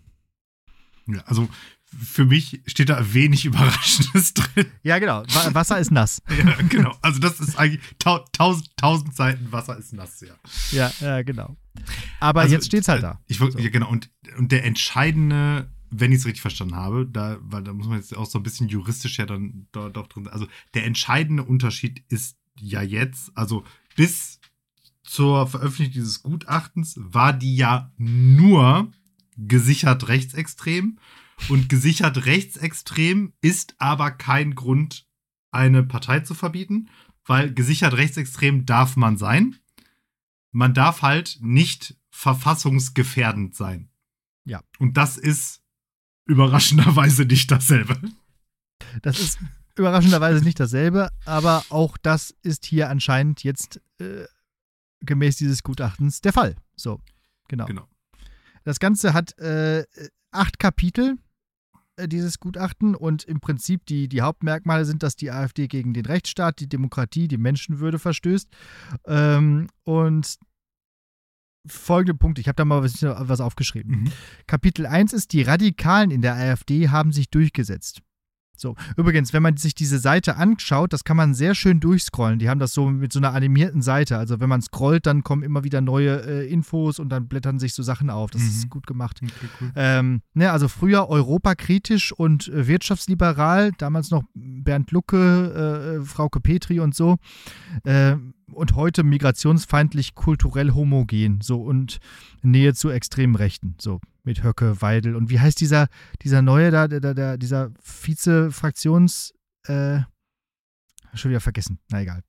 Ja, also für mich steht da wenig Überraschendes drin. Ja, genau. Wasser ist nass. Ja, genau. Also das ist eigentlich 1000 Seiten Wasser ist nass, ja. Ja, genau. Aber Also, jetzt steht's halt da. Ja, genau. Und der entscheidende, wenn ich es richtig verstanden habe, weil da muss man jetzt auch so ein bisschen juristisch ja dann doch drin. Also der entscheidende Unterschied ist ja jetzt, also bis zur Veröffentlichung dieses Gutachtens war die ja nur gesichert rechtsextrem. Und gesichert rechtsextrem ist aber kein Grund, eine Partei zu verbieten, weil gesichert rechtsextrem darf man sein. Man darf halt nicht verfassungsgefährdend sein. Ja. Und das ist überraschenderweise nicht dasselbe. Das ist überraschenderweise nicht dasselbe, aber auch das ist hier anscheinend jetzt gemäß dieses Gutachtens der Fall. So, genau. Das Ganze hat 8 Kapitel, dieses Gutachten, und im Prinzip die Hauptmerkmale sind, dass die AfD gegen den Rechtsstaat, die Demokratie, die Menschenwürde verstößt. Und folgende Punkte, ich habe da mal was aufgeschrieben. Mhm. Kapitel 1 ist, die Radikalen in der AfD haben sich durchgesetzt. So, übrigens, wenn man sich diese Seite anschaut, das kann man sehr schön durchscrollen. Die haben das so mit so einer animierten Seite. Also wenn man scrollt, dann kommen immer wieder neue Infos und dann blättern sich so Sachen auf. Das ist gut gemacht. Okay, cool. Also früher europakritisch und wirtschaftsliberal, damals noch Bernd Lucke, Frauke Petri und so. Und heute migrationsfeindlich, kulturell homogen. So, und Nähe zu extremen Rechten. So, mit Höcke, Weidel. Und wie heißt dieser neue da, dieser Vize-Fraktions... schon wieder vergessen. Na, egal.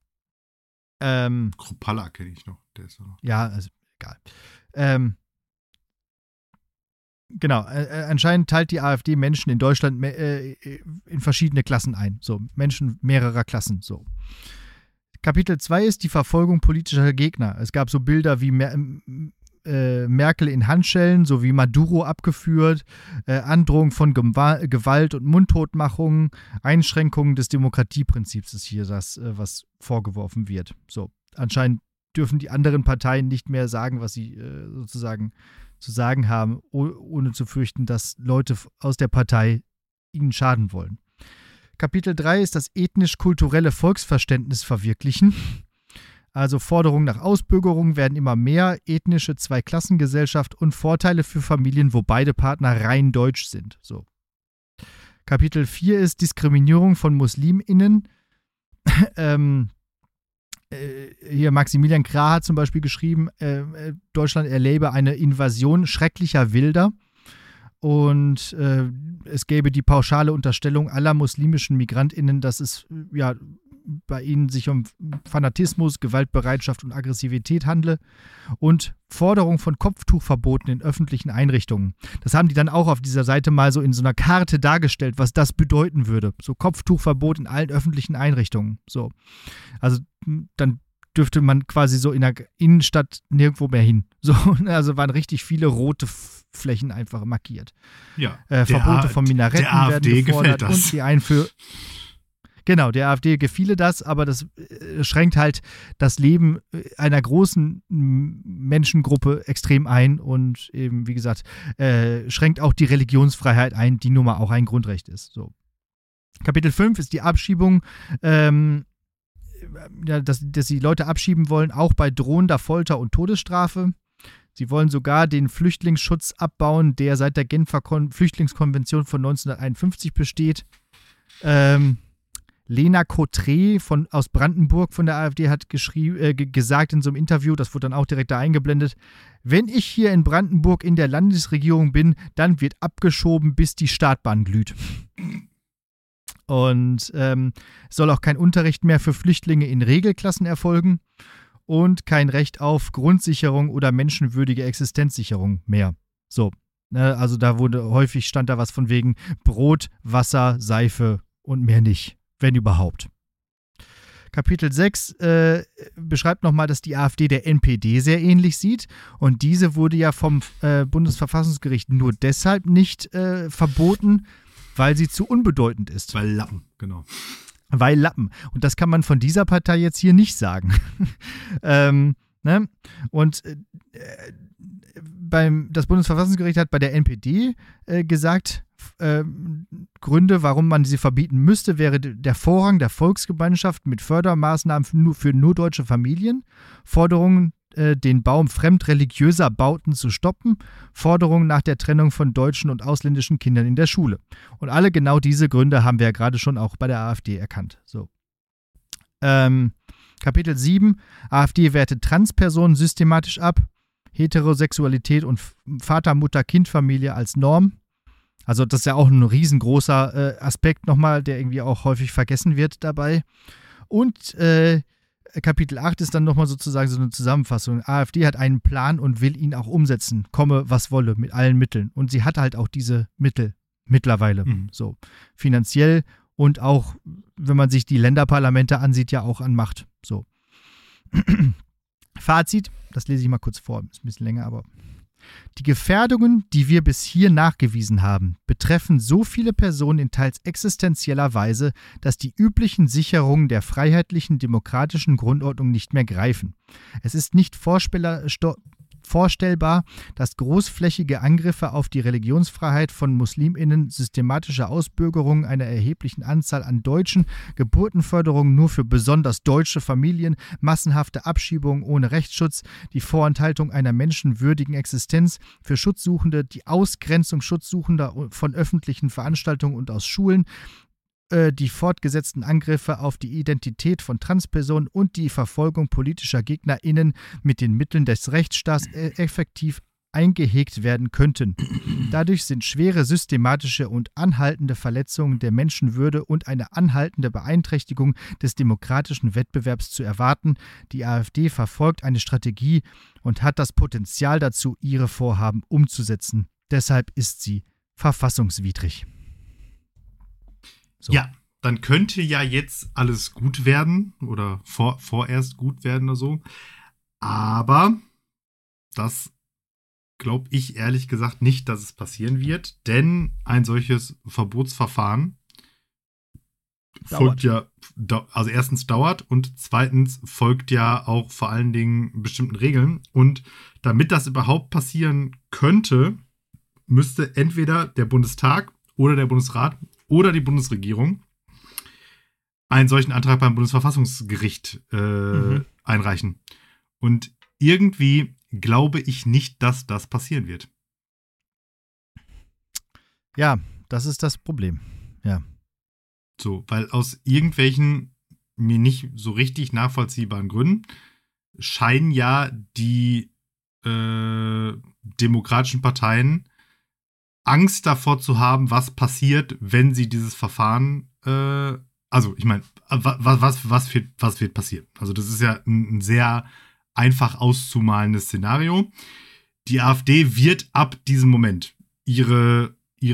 Kruppalla kenne ich noch. Der ist noch. Ja, also egal. Genau, anscheinend teilt die AfD Menschen in Deutschland in verschiedene Klassen ein. So, Menschen mehrerer Klassen. So. Kapitel 2 ist die Verfolgung politischer Gegner. Es gab so Bilder wie Merkel in Handschellen sowie Maduro abgeführt, Androhung von Gewalt und Mundtotmachung, Einschränkungen des Demokratieprinzips ist hier das, was vorgeworfen wird. So, anscheinend dürfen die anderen Parteien nicht mehr sagen, was sie sozusagen zu sagen haben, ohne zu fürchten, dass Leute aus der Partei ihnen schaden wollen. Kapitel 3 ist das ethnisch-kulturelle Volksverständnis verwirklichen. Also Forderungen nach Ausbürgerung werden immer mehr, ethnische Zweiklassengesellschaft und Vorteile für Familien, wo beide Partner rein deutsch sind. So. Kapitel 4 ist Diskriminierung von MuslimInnen. Hier Maximilian Krah hat zum Beispiel geschrieben, Deutschland erlebe eine Invasion schrecklicher Wilder und es gäbe die pauschale Unterstellung aller muslimischen MigrantInnen, dass es ja bei ihnen sich um Fanatismus, Gewaltbereitschaft und Aggressivität handle und Forderung von Kopftuchverboten in öffentlichen Einrichtungen. Das haben die dann auch auf dieser Seite mal so in so einer Karte dargestellt, was das bedeuten würde. So Kopftuchverbot in allen öffentlichen Einrichtungen. So. Also dann dürfte man quasi so in der Innenstadt nirgendwo mehr hin. So, also waren richtig viele rote Flächen einfach markiert. Ja, Verbote von Minaretten der AfD werden gefordert gefällt das. und die Einführung. Genau, der AfD gefiele das, aber das schränkt halt das Leben einer großen Menschengruppe extrem ein und eben, wie gesagt, schränkt auch die Religionsfreiheit ein, die nun mal auch ein Grundrecht ist. So. Kapitel 5 ist die Abschiebung, dass sie Leute abschieben wollen, auch bei drohender Folter und Todesstrafe. Sie wollen sogar den Flüchtlingsschutz abbauen, der seit der Genfer Flüchtlingskonvention von 1951 besteht. Lena Cotré aus Brandenburg von der AfD hat gesagt in so einem Interview, das wurde dann auch direkt da eingeblendet, wenn ich hier in Brandenburg in der Landesregierung bin, dann wird abgeschoben, bis die Startbahn glüht. Und es soll auch kein Unterricht mehr für Flüchtlinge in Regelklassen erfolgen und kein Recht auf Grundsicherung oder menschenwürdige Existenzsicherung mehr. So, also da stand da was von wegen Brot, Wasser, Seife und mehr nicht. Wenn überhaupt. Kapitel 6 beschreibt nochmal, dass die AfD der NPD sehr ähnlich sieht. Und diese wurde ja vom Bundesverfassungsgericht nur deshalb nicht verboten, weil sie zu unbedeutend ist. Weil Lappen, genau. Weil Lappen. Und das kann man von dieser Partei jetzt hier nicht sagen. Ne? Und das Bundesverfassungsgericht hat bei der NPD gesagt, Gründe, warum man sie verbieten müsste, wäre der Vorrang der Volksgemeinschaft mit Fördermaßnahmen für nur deutsche Familien, Forderungen, den Bau fremdreligiöser Bauten zu stoppen, Forderungen nach der Trennung von deutschen und ausländischen Kindern in der Schule. Und alle genau diese Gründe haben wir ja gerade schon auch bei der AfD erkannt. So. Kapitel 7, AfD wertet Transpersonen systematisch ab, Heterosexualität und Vater-Mutter-Kind-Familie als Norm. Also das ist ja auch ein riesengroßer Aspekt nochmal, der irgendwie auch häufig vergessen wird dabei. Und Kapitel 8 ist dann nochmal sozusagen so eine Zusammenfassung. AfD hat einen Plan und will ihn auch umsetzen, komme was wolle, mit allen Mitteln. Und sie hat halt auch diese Mittel mittlerweile, so finanziell und auch, wenn man sich die Länderparlamente ansieht, ja auch an Macht. So. Fazit, das lese ich mal kurz vor, ist ein bisschen länger, aber die Gefährdungen, die wir bis hier nachgewiesen haben, betreffen so viele Personen in teils existenzieller Weise, dass die üblichen Sicherungen der freiheitlichen demokratischen Grundordnung nicht mehr greifen. Es ist nicht vorstellbar, dass großflächige Angriffe auf die Religionsfreiheit von MuslimInnen, systematische Ausbürgerungen einer erheblichen Anzahl an Deutschen, Geburtenförderung nur für besonders deutsche Familien, massenhafte Abschiebungen ohne Rechtsschutz, die Vorenthaltung einer menschenwürdigen Existenz für Schutzsuchende, die Ausgrenzung Schutzsuchender von öffentlichen Veranstaltungen und aus Schulen, die fortgesetzten Angriffe auf die Identität von Transpersonen und die Verfolgung politischer GegnerInnen mit den Mitteln des Rechtsstaats effektiv eingehegt werden könnten. Dadurch sind schwere systematische und anhaltende Verletzungen der Menschenwürde und eine anhaltende Beeinträchtigung des demokratischen Wettbewerbs zu erwarten. Die AfD verfolgt eine Strategie und hat das Potenzial dazu, ihre Vorhaben umzusetzen. Deshalb ist sie verfassungswidrig. So. Ja, dann könnte ja jetzt alles gut werden oder vorerst gut werden oder so. Aber das glaube ich ehrlich gesagt nicht, dass es passieren wird, denn ein solches Verbotsverfahren folgt ja, also erstens dauert und zweitens folgt ja auch vor allen Dingen bestimmten Regeln. Und damit das überhaupt passieren könnte, müsste entweder der Bundestag oder der Bundesrat oder die Bundesregierung einen solchen Antrag beim Bundesverfassungsgericht einreichen. Und irgendwie glaube ich nicht, dass das passieren wird. Ja, das ist das Problem. Ja. So, weil aus irgendwelchen mir nicht so richtig nachvollziehbaren Gründen scheinen ja die demokratischen Parteien Angst davor zu haben, was passiert, wenn sie dieses Verfahren, also ich meine, was wird passieren? Also das ist ja ein sehr einfach auszumalendes Szenario. Die AfD wird ab diesem Moment ihren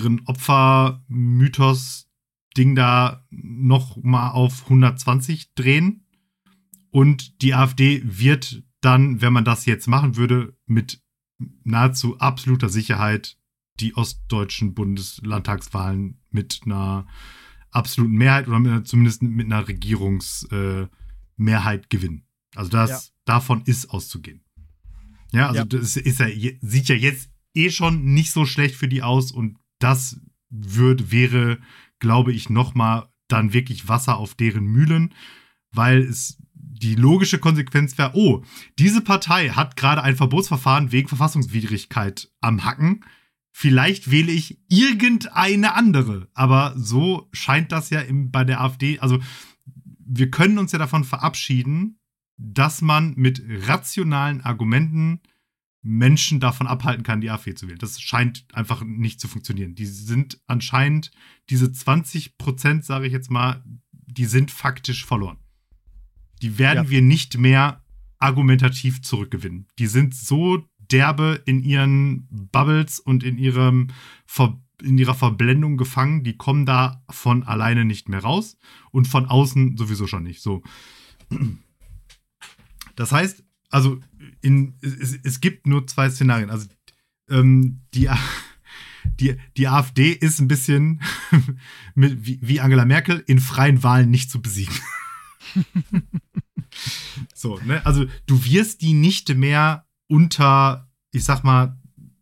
Opfermythos-Ding da noch mal auf 120 drehen. Und die AfD wird dann, wenn man das jetzt machen würde, mit nahezu absoluter Sicherheit die ostdeutschen Bundeslandtagswahlen mit einer absoluten Mehrheit oder zumindest mit einer Regierungsmehrheit gewinnen. Also davon ist auszugehen. Ja, also das sieht ja jetzt schon nicht so schlecht für die aus und das wäre, glaube ich, nochmal dann wirklich Wasser auf deren Mühlen, weil es die logische Konsequenz wäre, diese Partei hat gerade ein Verbotsverfahren wegen Verfassungswidrigkeit am Hacken. Vielleicht wähle ich irgendeine andere. Aber so scheint das ja bei der AfD. Also wir können uns ja davon verabschieden, dass man mit rationalen Argumenten Menschen davon abhalten kann, die AfD zu wählen. Das scheint einfach nicht zu funktionieren. Die sind anscheinend, diese 20%, sage ich jetzt mal, die sind faktisch verloren. Die werden wir nicht mehr argumentativ zurückgewinnen. Die sind so derbe in ihren Bubbles und in ihrer Verblendung gefangen, die kommen da von alleine nicht mehr raus und von außen sowieso schon nicht. So. Das heißt, also es gibt nur zwei Szenarien. Also die AfD ist ein bisschen wie Angela Merkel in freien Wahlen nicht zu besiegen. So, ne? Also du wirst die nicht mehr unter, ich sag mal,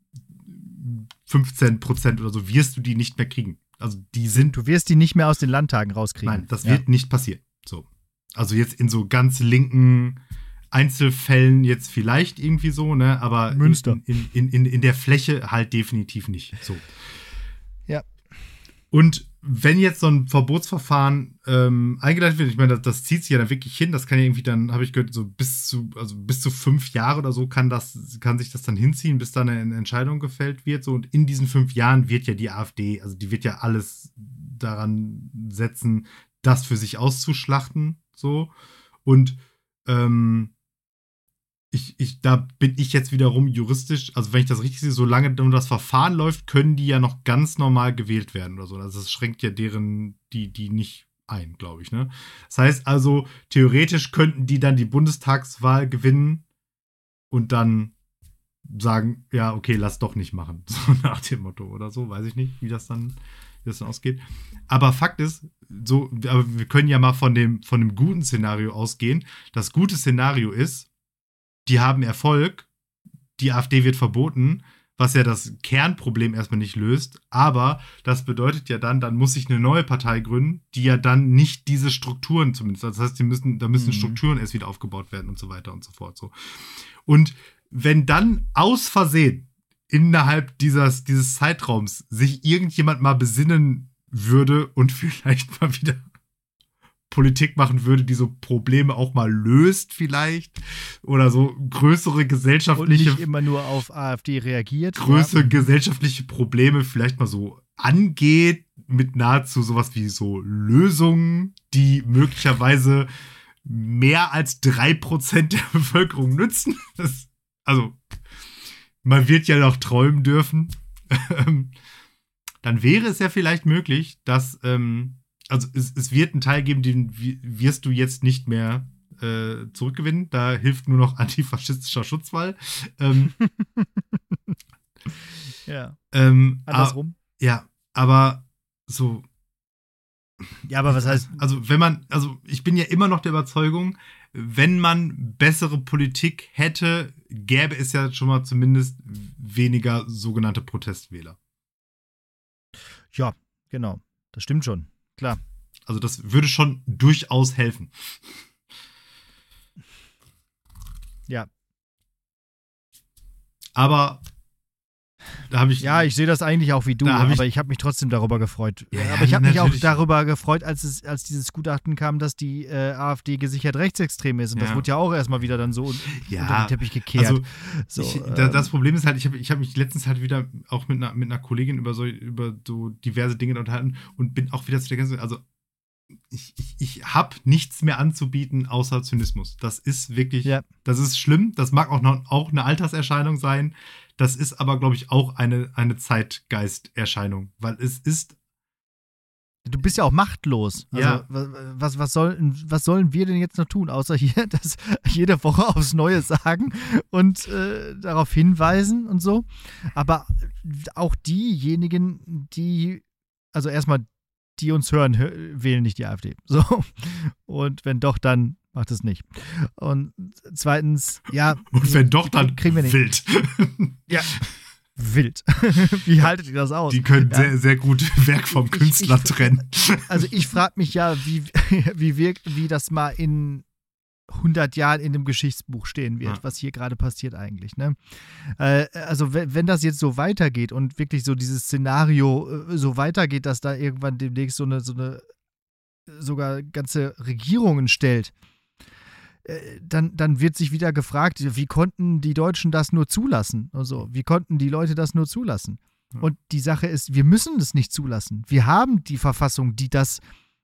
15% oder so, wirst du die nicht mehr kriegen. Also du wirst die nicht mehr aus den Landtagen rauskriegen. Nein, das wird nicht passieren. So. Also jetzt in so ganz linken Einzelfällen jetzt vielleicht irgendwie so, ne? Aber Münster. In der Fläche halt definitiv nicht. So. Ja. Und wenn jetzt so ein Verbotsverfahren eingeleitet wird, ich meine, das zieht sich ja dann wirklich hin, das kann ja irgendwie dann, habe ich gehört, so bis zu 5 Jahre oder so kann sich das dann hinziehen, bis dann eine Entscheidung gefällt wird. So, und in diesen 5 Jahren wird ja die AfD, also die wird ja alles daran setzen, das für sich auszuschlachten. So. Und da bin ich jetzt wiederum juristisch, also wenn ich das richtig sehe, solange das Verfahren läuft, können die ja noch ganz normal gewählt werden oder so. Also das schränkt ja die nicht ein, glaube ich, ne? Das heißt also, theoretisch könnten die dann die Bundestagswahl gewinnen und dann sagen, ja, okay, lass doch nicht machen. So nach dem Motto oder so, weiß ich nicht, wie das dann ausgeht. Aber Fakt ist, aber wir können ja mal von dem guten Szenario ausgehen. Das gute Szenario ist, die haben Erfolg, die AfD wird verboten, was ja das Kernproblem erstmal nicht löst, aber das bedeutet ja dann muss sich eine neue Partei gründen, die ja dann nicht diese Strukturen zumindest, das heißt, da müssen Strukturen erst wieder aufgebaut werden und so weiter und so fort. So. Und wenn dann aus Versehen innerhalb dieses Zeitraums sich irgendjemand mal besinnen würde und vielleicht mal wieder Politik machen würde, die so Probleme auch mal löst vielleicht oder so größere gesellschaftliche und nicht immer nur auf AfD reagiert. Größere gesellschaftliche Probleme vielleicht mal so angeht mit nahezu sowas wie so Lösungen, die möglicherweise mehr als 3% der Bevölkerung nützen. Also man wird ja noch träumen dürfen. dann wäre es ja vielleicht möglich, dass, also es wird einen Teil geben, den wirst du jetzt nicht mehr zurückgewinnen. Da hilft nur noch antifaschistischer Schutzwall. Ja. Andersrum. Ja, aber so. Ja, aber was heißt. Also ich bin ja immer noch der Überzeugung, wenn man bessere Politik hätte, gäbe es ja schon mal zumindest weniger sogenannte Protestwähler. Ja, genau. Das stimmt schon. Klar. Also das würde schon durchaus helfen. Ja. Aber da habe ich. Ja, ich sehe das eigentlich auch wie du, aber ich habe mich trotzdem darüber gefreut. Ja, aber ich habe mich auch darüber gefreut, als dieses Gutachten kam, dass die AfD gesichert rechtsextrem ist. Und das wurde ja auch erstmal wieder dann so unter den Teppich gekehrt. Also, das Problem ist halt, ich hab mich letztens halt wieder auch mit einer Kollegin über so diverse Dinge unterhalten und bin auch wieder zu der ganzen. Also, ich habe nichts mehr anzubieten außer Zynismus. Das ist wirklich, das ist schlimm. Das mag auch eine Alterserscheinung sein. Das ist aber, glaube ich, auch eine Zeitgeisterscheinung, weil es ist. Du bist ja auch machtlos. Also, was sollen wir denn jetzt noch tun, außer hier das jede Woche aufs Neue sagen und darauf hinweisen und so. Aber auch diejenigen, also erstmal die uns hören, wählen nicht die AfD. So. Und wenn doch, dann macht es nicht. Und zweitens, Und wenn doch, dann kriegen wir nicht. Wild. Ja. Wild. Wie haltet ihr das aus? Die können sehr, sehr gut Werk vom Künstler trennen. Also ich frage mich ja, wie das mal in 100 Jahren in dem Geschichtsbuch stehen wird, was hier gerade passiert eigentlich. Ne? Also wenn das jetzt so weitergeht und wirklich so dieses Szenario so weitergeht, dass da irgendwann demnächst so eine sogar ganze Regierungen stellt, dann wird sich wieder gefragt, wie konnten die Deutschen das nur zulassen? Also, wie konnten die Leute das nur zulassen? Und die Sache ist, wir müssen es nicht zulassen. Wir haben die Verfassung, die das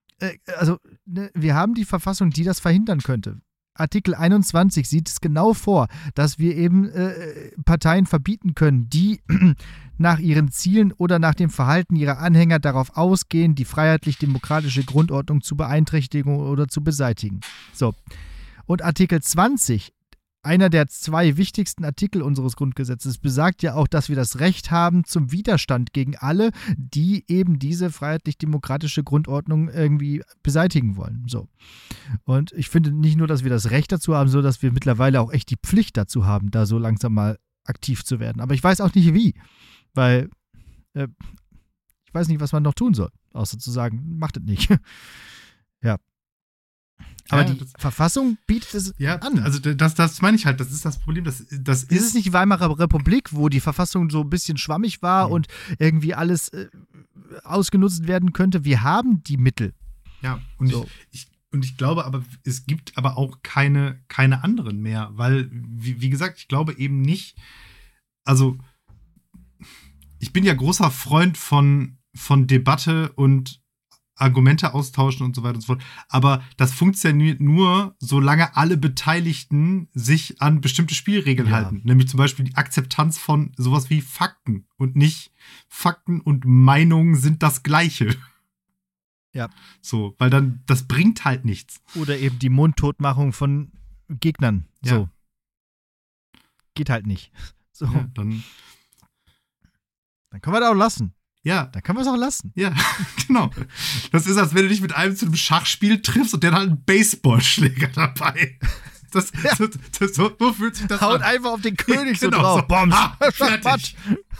verhindern könnte. Artikel 21 sieht es genau vor, dass wir eben Parteien verbieten können, die nach ihren Zielen oder nach dem Verhalten ihrer Anhänger darauf ausgehen, die freiheitlich-demokratische Grundordnung zu beeinträchtigen oder zu beseitigen. So. Und Artikel 20, einer der 2 wichtigsten Artikel unseres Grundgesetzes, besagt ja auch, dass wir das Recht haben zum Widerstand gegen alle, die eben diese freiheitlich-demokratische Grundordnung irgendwie beseitigen wollen. So. Und ich finde nicht nur, dass wir das Recht dazu haben, sondern dass wir mittlerweile auch echt die Pflicht dazu haben, da so langsam mal aktiv zu werden. Aber ich weiß auch nicht wie, weil ich weiß nicht, was man noch tun soll, außer zu sagen, macht es nicht. Ja. Aber die Verfassung bietet es an. Also das meine ich halt, das ist das Problem. Das ist es nicht die Weimarer Republik, wo die Verfassung so ein bisschen schwammig war und irgendwie alles ausgenutzt werden könnte. Wir haben die Mittel. Ja, und ich glaube aber, es gibt aber auch keine anderen mehr, weil, wie gesagt, ich glaube eben nicht, also ich bin ja großer Freund von Debatte und Argumente austauschen und so weiter und so fort. Aber das funktioniert nur, solange alle Beteiligten sich an bestimmte Spielregeln halten. Nämlich zum Beispiel die Akzeptanz von sowas wie Fakten und nicht Fakten und Meinungen sind das Gleiche. Ja. So, weil dann, das bringt halt nichts. Oder eben die Mundtotmachung von Gegnern. Ja. So. Geht halt nicht. So. Ja, dann können wir das auch lassen. Ja. Dann können wir es auch lassen. Ja, genau. Das ist, als wenn du dich mit einem zu einem Schachspiel triffst und der hat halt einen Baseballschläger dabei. So fühlt sich das Haut an. einfach auf den König so Genau, drauf. so. Bombs. Fertig.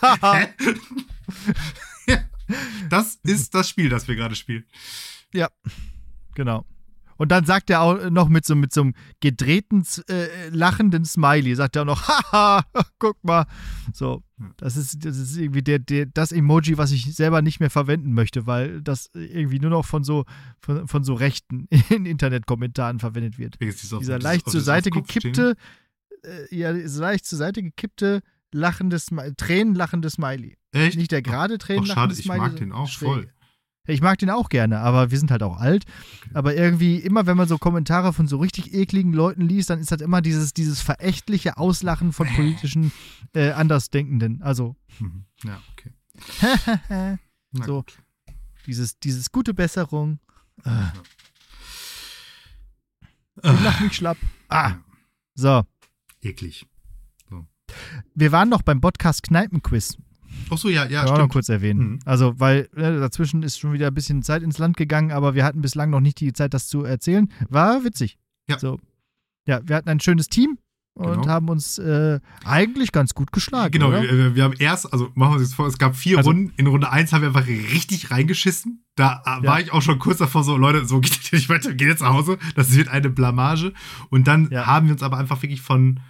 Ja. Das ist das Spiel, das wir gerade spielen. Ja, genau. Und dann sagt er auch noch mit so einem gedrehten, lachenden Smiley, sagt er auch noch, haha, guck mal. So, das ist irgendwie das Emoji, was ich selber nicht mehr verwenden möchte, weil das irgendwie nur noch von so Rechten in Internetkommentaren verwendet wird. Dieser leicht zur Seite gekippte, tränenlachende Smiley. Echt? Nicht der gerade tränenlachende Schade, Smiley. ich mag den auch schräg. voll. Ich mag den auch gerne, aber wir sind halt auch alt. Okay. Aber irgendwie, immer wenn man so Kommentare von so richtig ekligen Leuten liest, dann ist das immer dieses verächtliche Auslachen von politischen Andersdenkenden. Also. Ja, okay. So, dieses gute Besserung. Ich lach mich schlapp. So. Eklig. So. Wir waren noch beim Podcast Kneipenquiz. Ach so, ja, Kann ich auch noch kurz erwähnen. Also, weil dazwischen ist schon wieder ein bisschen Zeit ins Land gegangen, aber wir hatten bislang noch nicht die Zeit, das zu erzählen. War witzig. Ja. So. Ja, wir hatten ein schönes Team und haben uns eigentlich ganz gut geschlagen. Genau, oder? wir haben erst, also machen wir uns jetzt vor, es gab 4 Runden. In Runde 1 haben wir einfach richtig reingeschissen. Da war ich auch schon kurz davor so, Leute, so geht das nicht weiter, geht jetzt nach Hause. Das wird eine Blamage. Und dann haben wir uns aber einfach wirklich von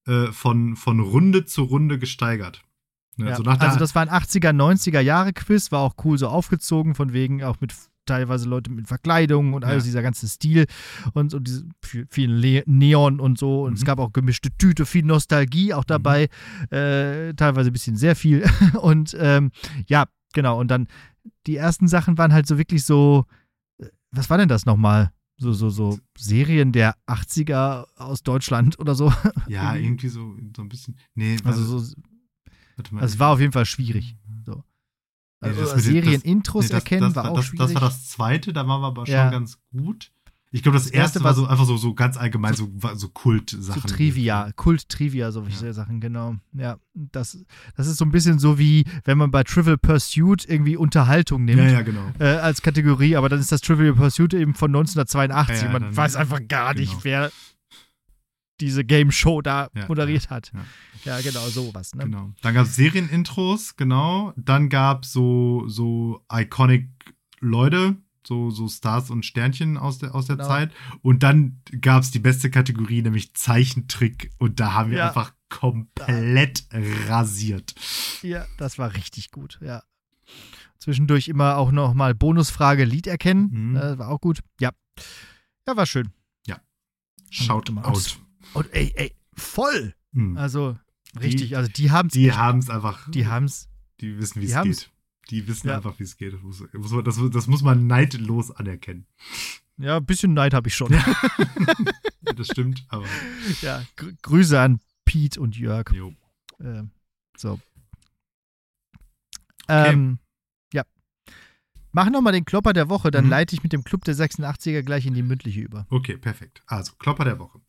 Runde zu Runde gesteigert. Ne? Ja. So also das war ein 80er, 90er Jahre Quiz, war auch cool so aufgezogen, von wegen auch mit teilweise Leute mit Verkleidung und alles dieser ganze Stil und diese viel Neon und so. Und es gab auch gemischte Tüte, viel Nostalgie auch dabei, teilweise ein bisschen sehr viel. Und ja, genau. Und dann die ersten Sachen waren halt so wirklich so, was war denn das nochmal? So Serien der 80er aus Deutschland oder so. Ja, irgendwie so ein bisschen. Nee, also so. Es war auf jeden Fall schwierig. So. Also nee, Serien-Intros erkennen war auch schwierig. Das war das zweite, da waren wir aber schon ganz gut. Ich glaube, das erste war so einfach so ganz allgemein, so Kult-Sachen. So Trivia, Kult-Trivia, solche Sachen, genau. Ja, das ist so ein bisschen so wie, wenn man bei Trivial Pursuit irgendwie Unterhaltung nimmt. Ja, genau. Als Kategorie, aber dann ist das Trivial Pursuit eben von 1982. Ja, man weiß einfach gar nicht, wer diese Game Show da moderiert hat. Ja, genau, sowas. Ne? Genau. Dann gab es Serienintros, genau. Dann gab es so iconic Leute, so Stars und Sternchen aus der Zeit. Und dann gab es die beste Kategorie, nämlich Zeichentrick. Und da haben wir einfach komplett rasiert. Ja, das war richtig gut, ja. Zwischendurch immer auch noch mal Bonusfrage Lied erkennen. War auch gut. Ja, war schön. Ja. Schaut out. Und ey, voll. Also richtig, also die haben es einfach. Die wissen, wie es geht. Die wissen einfach, wie es geht. Das muss man neidlos anerkennen. Ja, ein bisschen Neid habe ich schon. Das stimmt, aber. Ja, Grüße an Pete und Jörg. Jo. So. Okay. Ja. Mach nochmal den Klopper der Woche, dann leite ich mit dem Club der 86er gleich in die mündliche über. Okay, perfekt. Also, Klopper der Woche.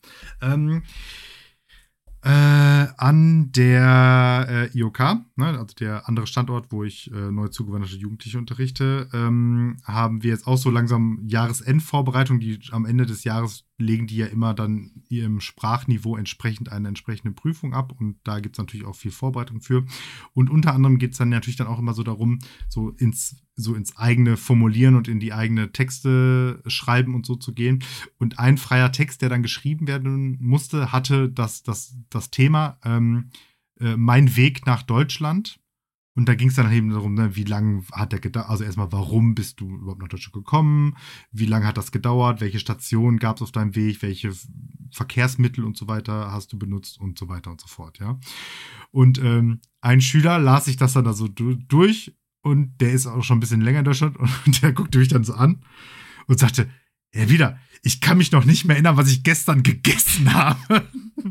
An der IOK, ne, also der andere Standort, wo ich neu zugewanderte Jugendliche unterrichte, haben wir jetzt auch so langsam Jahresendvorbereitung. Die am Ende des Jahres legen die ja immer dann ihrem Sprachniveau entsprechend eine entsprechende Prüfung ab. Und da gibt es natürlich auch viel Vorbereitung für. Und unter anderem geht es dann natürlich dann auch immer so darum, so ins eigene Formulieren und in die eigene Texte schreiben und so zu gehen. Und ein freier Text, der dann geschrieben werden musste, hatte das Thema Mein Weg nach Deutschland. Und da ging es dann eben darum, ne, wie lange hat der gedauert, also erstmal, warum bist du überhaupt nach Deutschland gekommen? Wie lange hat das gedauert? Welche Stationen gab es auf deinem Weg? Welche Verkehrsmittel und so weiter hast du benutzt und so weiter und so fort, ja. Und ein Schüler las sich das dann da so durch und der ist auch schon ein bisschen länger in Deutschland und der guckte mich dann so an und sagte, wieder, ich kann mich noch nicht mehr erinnern, was ich gestern gegessen habe.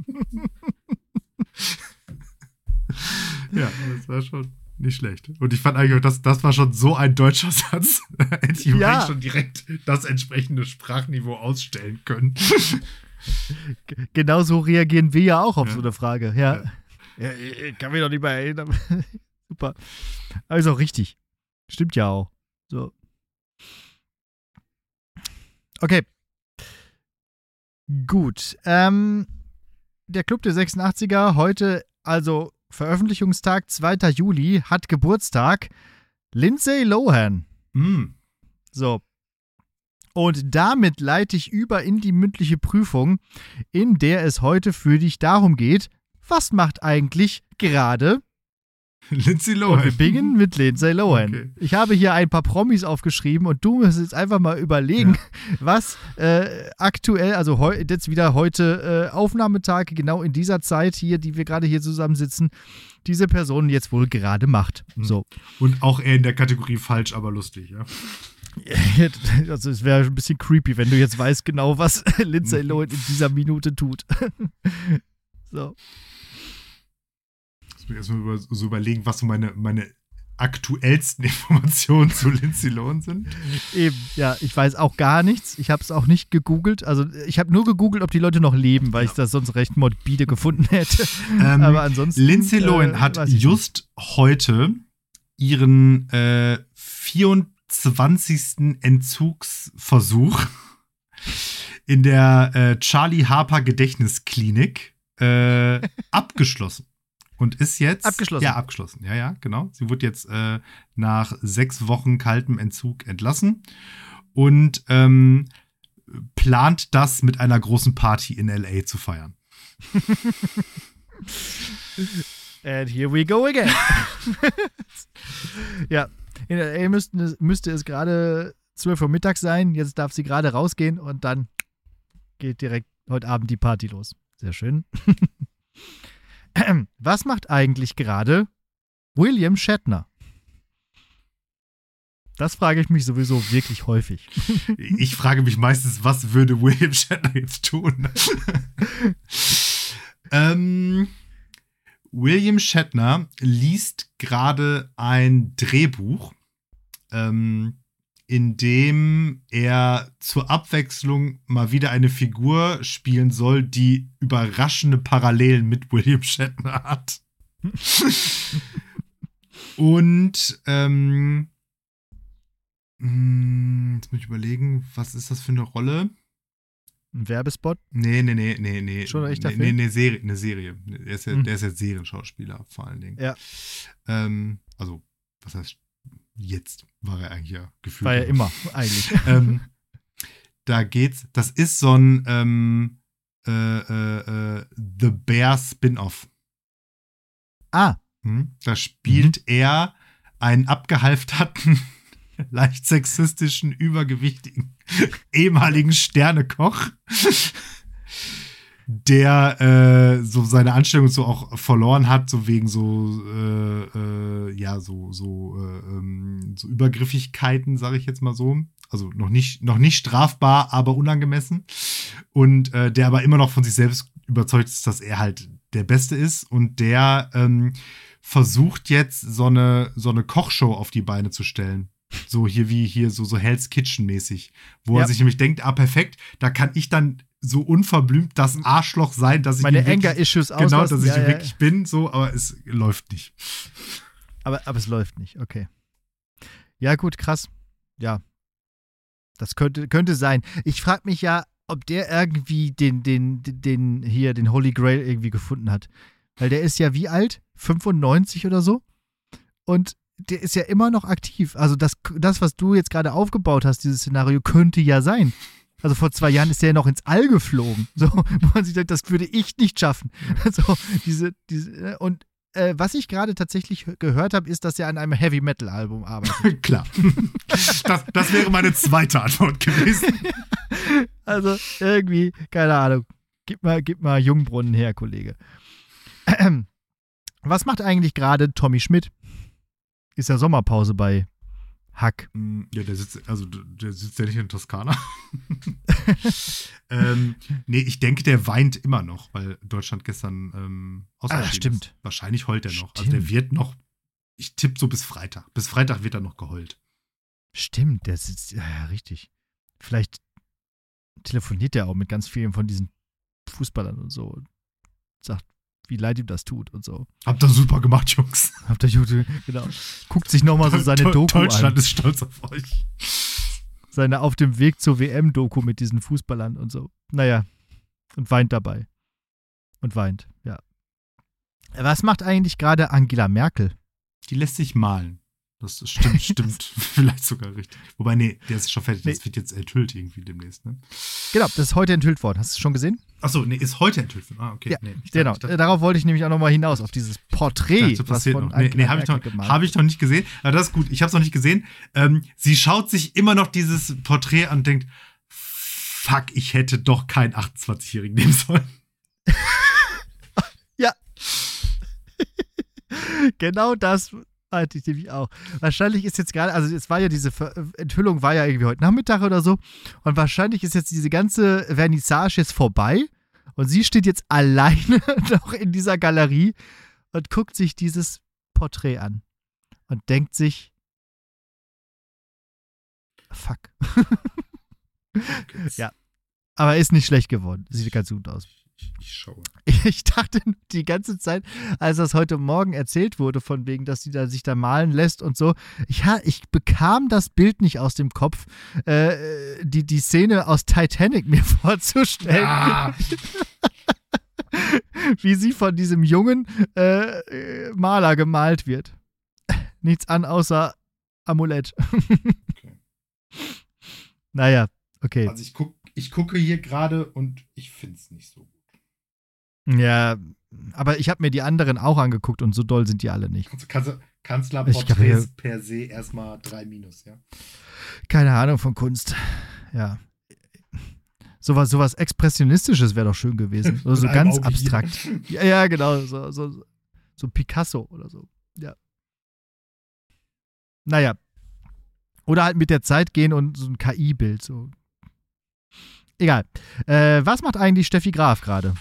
Ja, das war schon nicht schlecht. Und ich fand eigentlich, das war schon so ein deutscher Satz. Hätte ich eigentlich schon direkt das entsprechende Sprachniveau ausstellen können. Genau so reagieren wir ja auch auf so eine Frage. Ja. Ich kann mich noch nicht mehr erinnern. Super. Also richtig. Stimmt ja auch. So. Okay. Gut. Der Club der 86er heute, also Veröffentlichungstag 2. Juli, hat Geburtstag. Lindsay Lohan. So. Und damit leite ich über in die mündliche Prüfung, in der es heute für dich darum geht, was macht eigentlich gerade Lindsay Lohan. Und wir beginnen mit Lindsay Lohan. Okay. Ich habe hier ein paar Promis aufgeschrieben und du musst jetzt einfach mal überlegen, was aktuell, also jetzt wieder heute Aufnahmetag, genau in dieser Zeit hier, die wir gerade hier zusammensitzen, diese Person jetzt wohl gerade macht. So. Und auch eher in der Kategorie falsch, aber lustig, ja. Also es wäre ein bisschen creepy, wenn du jetzt weißt genau, was Lindsay Lohan in dieser Minute tut. So. Ich muss mir erstmal so überlegen, was so meine aktuellsten Informationen zu Lindsay Lohan sind. Eben, ja, ich weiß auch gar nichts. Ich habe es auch nicht gegoogelt. Also ich habe nur gegoogelt, ob die Leute noch leben, weil ich das sonst recht morbide gefunden hätte. Aber ansonsten Lindsay Lohan hat just heute ihren 24. Entzugsversuch in der Charlie Harper Gedächtnisklinik abgeschlossen. Und ist jetzt. Abgeschlossen. Ja, abgeschlossen. Ja, genau. Sie wurde jetzt nach 6 Wochen kaltem Entzug entlassen und plant das mit einer großen Party in LA zu feiern. And here we go again. Ja, in LA müsste es gerade 12 Uhr mittags sein. Jetzt darf sie gerade rausgehen und dann geht direkt heute Abend die Party los. Sehr schön. Was macht eigentlich gerade William Shatner? Das frage ich mich sowieso wirklich häufig. Ich frage mich meistens, was würde William Shatner jetzt tun? William Shatner liest gerade ein Drehbuch, in dem er zur Abwechslung mal wieder eine Figur spielen soll, die überraschende Parallelen mit William Shatner hat. Und jetzt muss ich überlegen, was ist das für eine Rolle? Ein Werbespot? Nee. Schon ein echter Film? Eine Serie. Der ist jetzt Serienschauspieler vor allen Dingen. Ja. Also, was heißt jetzt? War er eigentlich ja gefühlt. War ja immer, eigentlich. Da geht's, das ist so ein The Bear Spin-Off. Ah. Da spielt er einen abgehalfterten, leicht sexistischen, übergewichtigen, ehemaligen Sternekoch, der so seine Anstellung so auch verloren hat, so wegen so Übergriffigkeiten, sage ich jetzt mal so. Also noch nicht strafbar, aber unangemessen. Und der aber immer noch von sich selbst überzeugt ist, dass er halt der Beste ist. Und der versucht jetzt so eine Kochshow auf die Beine zu stellen. So so Hell's Kitchen mäßig. Wo er sich nämlich denkt, perfekt, da kann ich dann so unverblümt das Arschloch sein, dass ich meine Anger-Issues auslassen. Genau, dass ich wirklich bin, so, aber es läuft nicht. Aber es läuft nicht, okay. Ja, gut, krass. Ja. Das könnte sein. Ich frage mich ja, ob der irgendwie den Holy Grail irgendwie gefunden hat. Weil der ist ja wie alt? 95 oder so? Und der ist ja immer noch aktiv. Also das, was du jetzt gerade aufgebaut hast, dieses Szenario, könnte ja sein. Also vor 2 Jahren ist der ja noch ins All geflogen. So, wo man sich denkt, das würde ich nicht schaffen. So, und was ich gerade tatsächlich gehört habe, ist, dass er an einem Heavy-Metal-Album arbeitet. Klar. Das wäre meine zweite Antwort gewesen. Also irgendwie, keine Ahnung. Gib mal Jungbrunnen her, Kollege. Was macht eigentlich gerade Tommy Schmidt? Ist ja Sommerpause bei Hack. Ja, der sitzt ja nicht in Toskana. Nee, ich denke, der weint immer noch, weil Deutschland gestern ausgeschieden stimmt. ist. Wahrscheinlich heult er noch. Also der wird noch, ich tippe so bis Freitag. Bis Freitag wird er noch geheult. Stimmt, der sitzt, ja, richtig. Vielleicht telefoniert er auch mit ganz vielen von diesen Fußballern und so und sagt, wie leid ihm das tut und so. Habt ihr super gemacht, Jungs. Genau. Guckt sich nochmal so seine Doku an. Deutschland ist stolz auf euch. Seine Auf dem Weg zur WM-Doku mit diesen Fußballern und so. Naja, und weint dabei. Und weint, ja. Was macht eigentlich gerade Angela Merkel? Die lässt sich malen. Das stimmt vielleicht sogar richtig. Wobei, nee, der ist schon fertig. Das wird jetzt enthüllt irgendwie demnächst, ne? Genau, das ist heute enthüllt worden. Hast du es schon gesehen? Achso, nee, ist heute enthüllt worden. Okay. Ja, nee, genau. Darauf wollte ich nämlich auch nochmal hinaus, auf dieses Porträt, was von Angela Merkel gemalt. Habe ich noch nicht gesehen. Aber das ist gut. Ich habe es noch nicht gesehen. Sie schaut sich immer noch dieses Porträt an und denkt, fuck, ich hätte doch keinen 28-Jährigen nehmen sollen. Ja. Genau das Meinte ich nämlich auch. Wahrscheinlich ist jetzt gerade, also es war ja diese Enthüllung war ja irgendwie heute Nachmittag oder so und wahrscheinlich ist jetzt diese ganze Vernissage jetzt vorbei und sie steht jetzt alleine noch in dieser Galerie und guckt sich dieses Porträt an und denkt sich, fuck. Ja, aber ist nicht schlecht geworden. Sieht ganz gut aus. Ich schaue. Ich dachte die ganze Zeit, als das heute Morgen erzählt wurde, von wegen, dass sie da sich da malen lässt und so, ich bekam das Bild nicht aus dem Kopf, die Szene aus Titanic mir vorzustellen. Ja. Wie sie von diesem jungen Maler gemalt wird. Nichts an außer Amulett. Okay. Naja, okay. Also ich gucke hier gerade und ich finde es nicht so gut. Ja, aber ich habe mir die anderen auch angeguckt und so doll sind die alle nicht. Kanzlerporträts per se erstmal 3-, ja? Keine Ahnung von Kunst. Ja. Sowas Expressionistisches wäre doch schön gewesen. Oder so ganz abstrakt. Ja, genau. So Picasso oder so. Ja. Naja. Oder halt mit der Zeit gehen und so ein KI-Bild. So. Egal. Was macht eigentlich Steffi Graf gerade?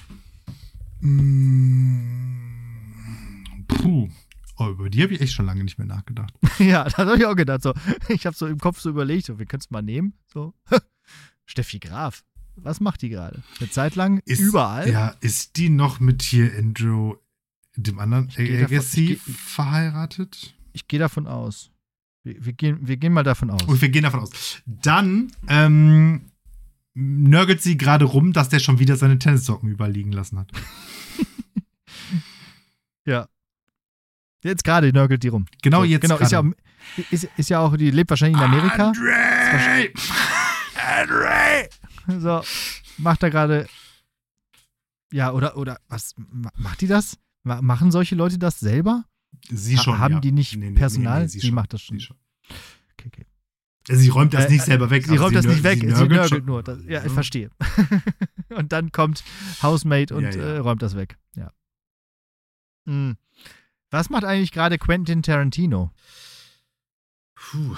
Puh. Oh, über die habe ich echt schon lange nicht mehr nachgedacht. Ja, das habe ich auch gedacht. So. Ich habe so im Kopf so überlegt, so, wir können es mal nehmen. So. Steffi Graf. Was macht die gerade? Eine Zeit lang überall? Ja, ist die noch mit hier Andrew, dem anderen Agassi, verheiratet? Ich gehe davon aus. Wir gehen mal davon aus. Und wir gehen davon aus. Dann nörgelt sie gerade rum, dass der schon wieder seine Tennissocken überliegen lassen hat. Ja. Jetzt gerade nörgelt die rum. Genau, so, jetzt genau, gerade. Ist ja auch, die lebt wahrscheinlich in Amerika. Andre! So, macht er gerade. Ja, oder was? Macht die das? Machen solche Leute das selber? Sie schon, haben ja. die nicht Personal? Nee, sie macht das schon. Okay. Sie räumt das nicht selber weg. Sie räumt das nicht weg, sie nörgelt nur. Ja, ich verstehe. Und dann kommt Housemate und räumt das weg. Ja. Hm. Was macht eigentlich gerade Quentin Tarantino? Puh.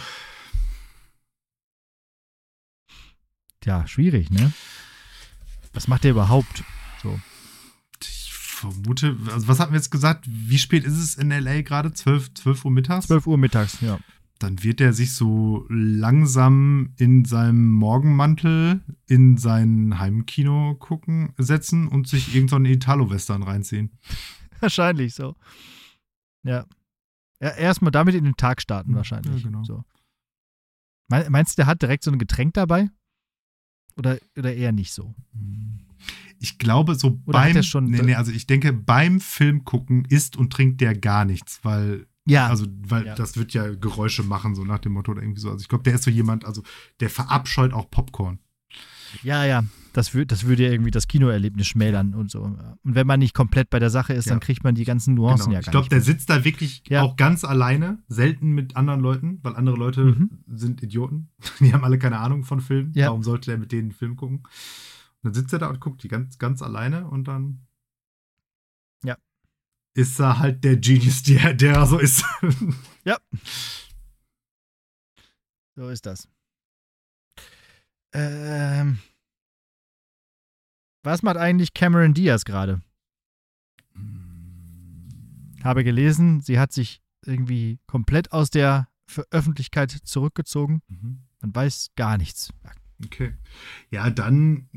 Tja, schwierig, ne? Was macht der überhaupt? So. Ich vermute, also was hatten wir jetzt gesagt? Wie spät ist es in L.A. gerade? 12 Uhr mittags? 12 Uhr mittags, ja. Dann wird er sich so langsam in seinem Morgenmantel in sein Heimkino setzen und sich irgendeinen Italo-Western reinziehen. Wahrscheinlich so. Ja. Erstmal damit in den Tag starten wahrscheinlich. Ja, genau. So. Meinst du, der hat direkt so ein Getränk dabei? Oder eher nicht so? Ich glaube, so oder beim. Also ich denke, beim Film gucken isst und trinkt der gar nichts, weil. Ja. Weil das wird ja Geräusche machen, so nach dem Motto oder irgendwie so. Also ich glaube, der ist so jemand, also der verabscheut auch Popcorn. Ja. Das würde ja irgendwie das Kinoerlebnis schmälern und so. Und wenn man nicht komplett bei der Sache ist, dann kriegt man die ganzen Nuancen ja gar nicht. Ich glaube, der sitzt da wirklich auch ganz alleine, selten mit anderen Leuten, weil andere Leute sind Idioten. Die haben alle keine Ahnung von Filmen. Ja. Warum sollte der mit denen einen Film gucken? Und dann sitzt er da und guckt die ganz, ganz alleine und dann ist er halt der Genius, der so ist. Ja. So ist das. Was macht eigentlich Cameron Diaz gerade? Habe gelesen, sie hat sich irgendwie komplett aus der Öffentlichkeit zurückgezogen. Man weiß gar nichts. Okay. Ja, dann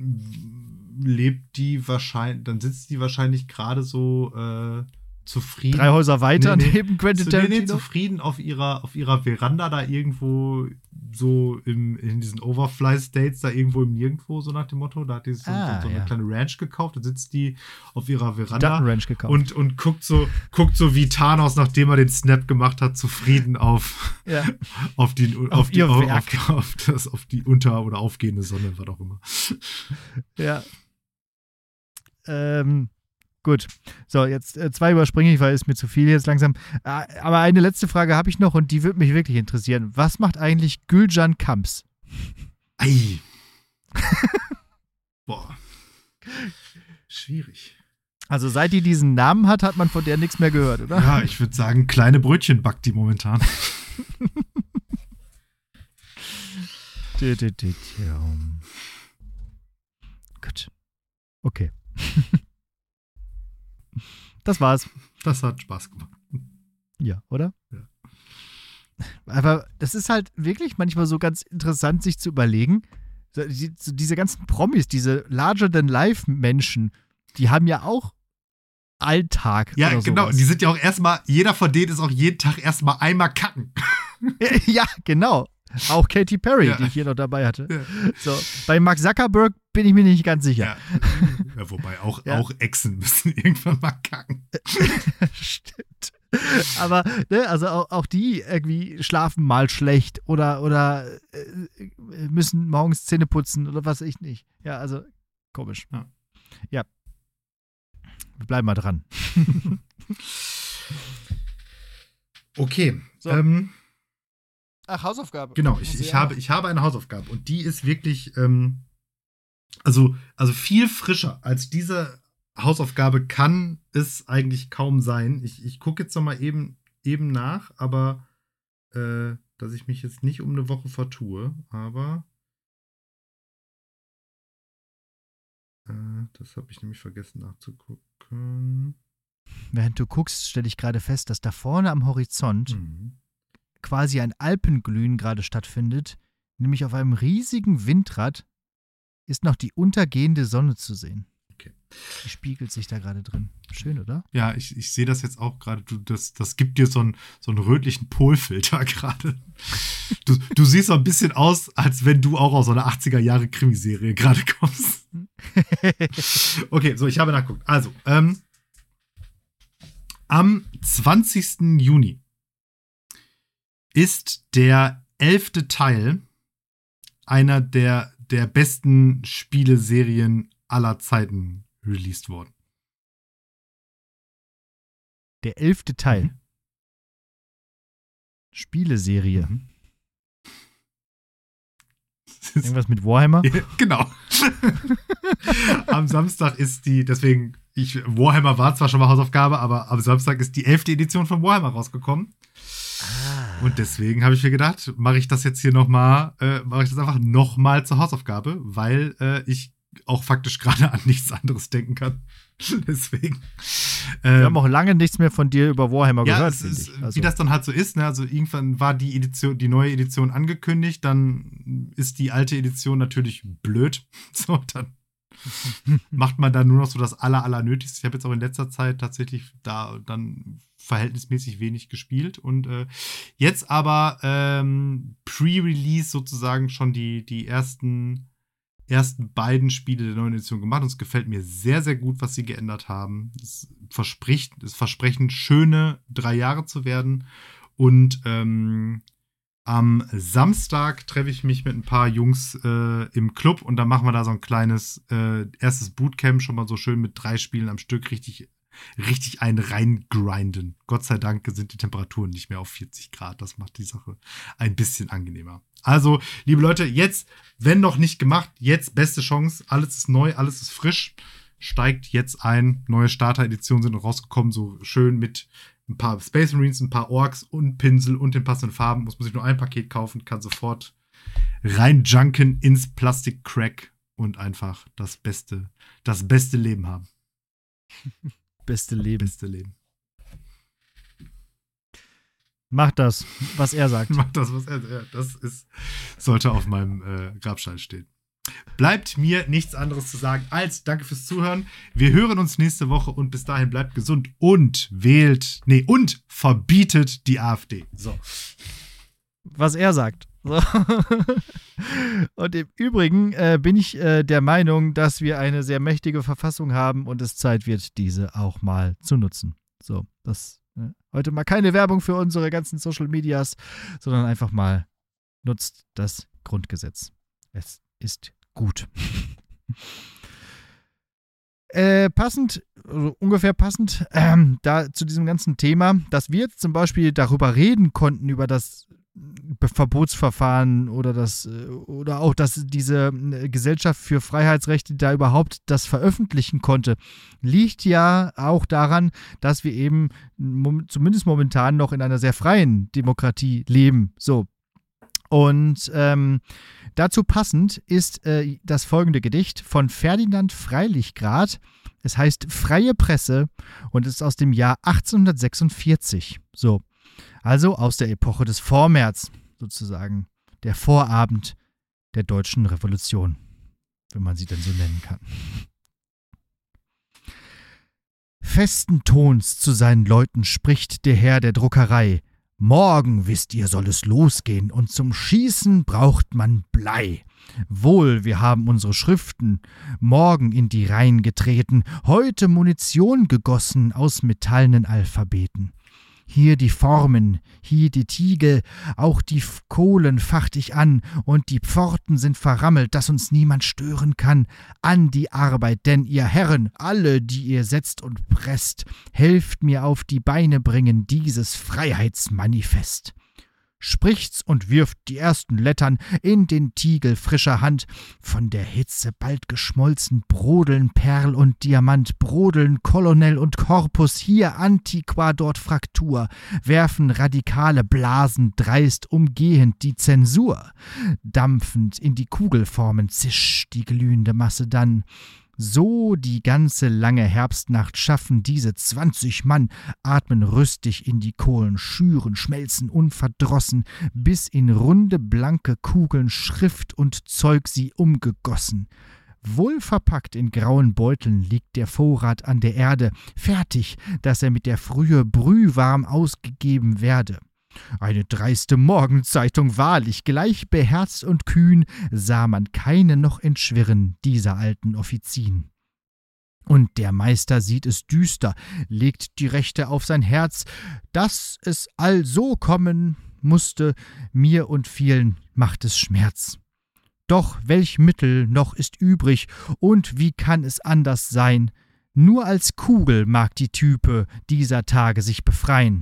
sitzt die wahrscheinlich gerade so zufrieden. 3 Häuser weiter neben Quentin Tarantino. Zufrieden auf ihrer Veranda da irgendwo so in diesen Overfly-States da irgendwo im Nirgendwo, so nach dem Motto. Da hat die so eine kleine Ranch gekauft. Da sitzt die auf ihrer Veranda Ranch gekauft. und guckt so wie Thanos, nachdem er den Snap gemacht hat, zufrieden auf die unter- oder aufgehende Sonne, was auch immer. Ja. Gut. So, jetzt 2 überspringe ich, weil es mir zu viel jetzt langsam. Aber eine letzte Frage habe ich noch und die würde mich wirklich interessieren. Was macht eigentlich Gülcan Kamps? Ei. Boah. Schwierig. Also seit die diesen Namen hat man von der nichts mehr gehört, oder? Ja, ich würde sagen, kleine Brötchen backt die momentan. Gut. Okay. Das war's. Das hat Spaß gemacht. Ja, oder? Ja. Aber das ist halt wirklich manchmal so ganz interessant, sich zu überlegen. Diese ganzen Promis, diese Larger-than-Life-Menschen, die haben ja auch Alltag. Ja, oder genau. sowas. Die sind ja auch erstmal, jeder von denen ist auch jeden Tag erstmal einmal kacken. Ja, genau. Auch Katy Perry, Ja. die ich hier noch dabei hatte. Ja. So, bei Mark Zuckerberg bin ich mir nicht ganz sicher. Ja, wobei auch Echsen müssen irgendwann mal kacken. Stimmt. Aber, ne, also auch die irgendwie schlafen mal schlecht oder müssen morgens Zähne putzen oder was ich nicht. Ja, also komisch. Ja. Wir bleiben mal dran. Okay. So. Ach, Hausaufgabe. Genau, ich habe eine Hausaufgabe und die ist wirklich also viel frischer als diese Hausaufgabe kann es eigentlich kaum sein. Ich gucke jetzt noch mal eben nach, aber dass ich mich jetzt nicht um eine Woche vertue, aber das habe ich nämlich vergessen nachzugucken. Während du guckst, stelle ich gerade fest, dass da vorne am Horizont quasi ein Alpenglühen gerade stattfindet. Nämlich auf einem riesigen Windrad ist noch die untergehende Sonne zu sehen. Okay. Die spiegelt sich da gerade drin. Schön, oder? Ja, ich sehe das jetzt auch gerade. Das gibt dir so einen rötlichen Polfilter gerade. Du siehst so ein bisschen aus, als wenn du auch aus so einer 80er-Jahre-Krimiserie gerade kommst. Okay, so, ich habe nachgeguckt. Also, am 20. Juni ist der 11. Teil einer der besten Spieleserien aller Zeiten released worden. Der 11. Teil. Spieleserie. Irgendwas mit Warhammer? Genau. Am Samstag ist Warhammer war zwar schon mal Hausaufgabe, aber am Samstag ist die 11. Edition von Warhammer rausgekommen. Und deswegen habe ich mir gedacht, mache ich das einfach nochmal zur Hausaufgabe, weil ich auch faktisch gerade an nichts anderes denken kann. Deswegen. Wir haben auch lange nichts mehr von dir über Warhammer gehört, finde ich. Also. Wie das dann halt so ist, ne? Also irgendwann war die neue Edition angekündigt, dann ist die alte Edition natürlich blöd. So, dann macht man da nur noch so das Allernötigste. Ich habe jetzt auch in letzter Zeit tatsächlich da dann verhältnismäßig wenig gespielt und jetzt aber Pre-Release sozusagen schon die ersten beiden Spiele der neuen Edition gemacht und es gefällt mir sehr, sehr gut, was sie geändert haben. Es versprechen schöne 3 Jahre zu werden und am Samstag treffe ich mich mit ein paar Jungs im Club und dann machen wir da so ein kleines erstes Bootcamp, schon mal so schön mit 3 Spielen am Stück richtig einen reingrinden. Gott sei Dank sind die Temperaturen nicht mehr auf 40 Grad. Das macht die Sache ein bisschen angenehmer. Also, liebe Leute, jetzt, wenn noch nicht gemacht, jetzt beste Chance. Alles ist neu, alles ist frisch. Steigt jetzt ein. Neue Starter-Editionen sind rausgekommen, so schön mit ein paar Space Marines, ein paar Orks und Pinsel und den passenden Farben. Muss man sich nur ein Paket kaufen, kann sofort reinjunken ins Plastik-Crack und einfach das beste Leben haben. Beste Leben. Beste Leben. Macht das, was er sagt. Macht das, was er sagt. Ja, sollte auf meinem Grabstein stehen. Bleibt mir nichts anderes zu sagen als danke fürs Zuhören. Wir hören uns nächste Woche und bis dahin bleibt gesund und und verbietet die AfD. So. Was er sagt. So. Und im Übrigen bin ich der Meinung, dass wir eine sehr mächtige Verfassung haben und es Zeit wird, diese auch mal zu nutzen. So, das heute mal keine Werbung für unsere ganzen Social Medias, sondern einfach mal nutzt das Grundgesetz. Es ist gut. Ungefähr passend, da zu diesem ganzen Thema, dass wir jetzt zum Beispiel darüber reden konnten, über das Verbotsverfahren oder auch, dass diese Gesellschaft für Freiheitsrechte da überhaupt das veröffentlichen konnte, liegt ja auch daran, dass wir eben zumindest momentan noch in einer sehr freien Demokratie leben. So. Und dazu passend ist das folgende Gedicht von Ferdinand Freilichgrad. Es heißt Freie Presse und ist aus dem Jahr 1846. So, also aus der Epoche des Vormärz, sozusagen der Vorabend der deutschen Revolution, wenn man sie denn so nennen kann. Festen Tons zu seinen Leuten spricht der Herr der Druckerei. Morgen, wisst ihr, soll es losgehen, und zum Schießen braucht man Blei. Wohl, wir haben unsere Schriften morgen in die Reihen getreten, heute Munition gegossen aus metallenen Alphabeten. Hier die Formen, hier die Tiegel, auch die Kohlen facht ich an, und die Pforten sind verrammelt, dass uns niemand stören kann. An die Arbeit, denn ihr Herren, alle, die ihr setzt und presst, helft mir auf die Beine bringen dieses Freiheitsmanifest. Spricht's und wirft die ersten Lettern in den Tiegel frischer Hand. Von der Hitze bald geschmolzen brodeln Perl und Diamant, brodeln Kolonel und Korpus, hier Antiqua, dort Fraktur, werfen radikale Blasen dreist umgehend die Zensur. Dampfend in die Kugelformen zischt die glühende Masse dann. So die ganze lange Herbstnacht schaffen diese 20 Mann, atmen rüstig in die Kohlen, schüren, schmelzen unverdrossen, bis in runde, blanke Kugeln Schrift und Zeug sie umgegossen. Wohlverpackt in grauen Beuteln liegt der Vorrat an der Erde, fertig, dass er mit der Frühe brühwarm ausgegeben werde. Eine dreiste Morgenzeitung, wahrlich, gleich beherzt und kühn, sah man keine noch entschwirren dieser alten Offizien. Und der Meister sieht es düster, legt die Rechte auf sein Herz, dass es also kommen mußte, mir und vielen macht es Schmerz. Doch welch Mittel noch ist übrig, und wie kann es anders sein? Nur als Kugel mag die Type dieser Tage sich befreien.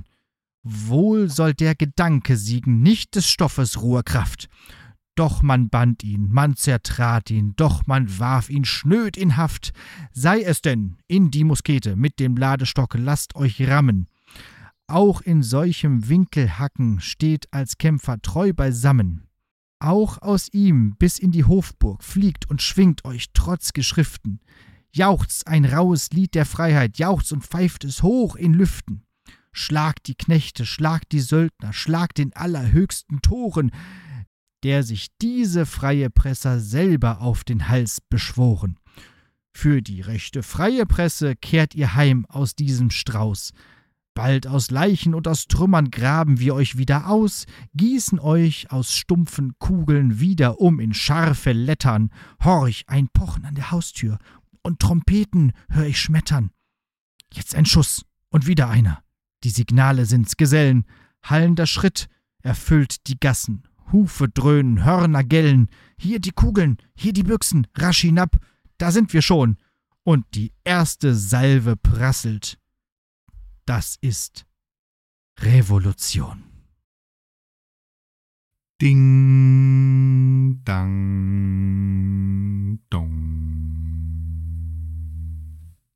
Wohl soll der Gedanke siegen, nicht des Stoffes roher Kraft. Doch man band ihn, man zertrat ihn, doch man warf ihn schnöd in Haft. Sei es denn, in die Muskete mit dem Ladestock lasst euch rammen. Auch in solchem Winkelhacken steht als Kämpfer treu beisammen. Auch aus ihm bis in die Hofburg fliegt und schwingt euch trotz Geschriften. Jauchzt ein rauhes Lied der Freiheit, jauchzt und pfeift es hoch in Lüften. Schlagt die Knechte, schlagt die Söldner, schlagt den allerhöchsten Toren, der sich diese freie Presse selber auf den Hals beschworen. Für die rechte freie Presse kehrt ihr heim aus diesem Strauß. Bald aus Leichen und aus Trümmern graben wir euch wieder aus, gießen euch aus stumpfen Kugeln wieder in scharfe Lettern. Horch, ein Pochen an der Haustür, und Trompeten hör ich schmettern. Jetzt ein Schuss und wieder einer. Die Signale sind's, Gesellen, hallender Schritt erfüllt die Gassen, Hufe dröhnen, Hörner gellen, hier die Kugeln, hier die Büchsen, rasch hinab, da sind wir schon, und die erste Salve prasselt. Das ist Revolution. Ding, dang.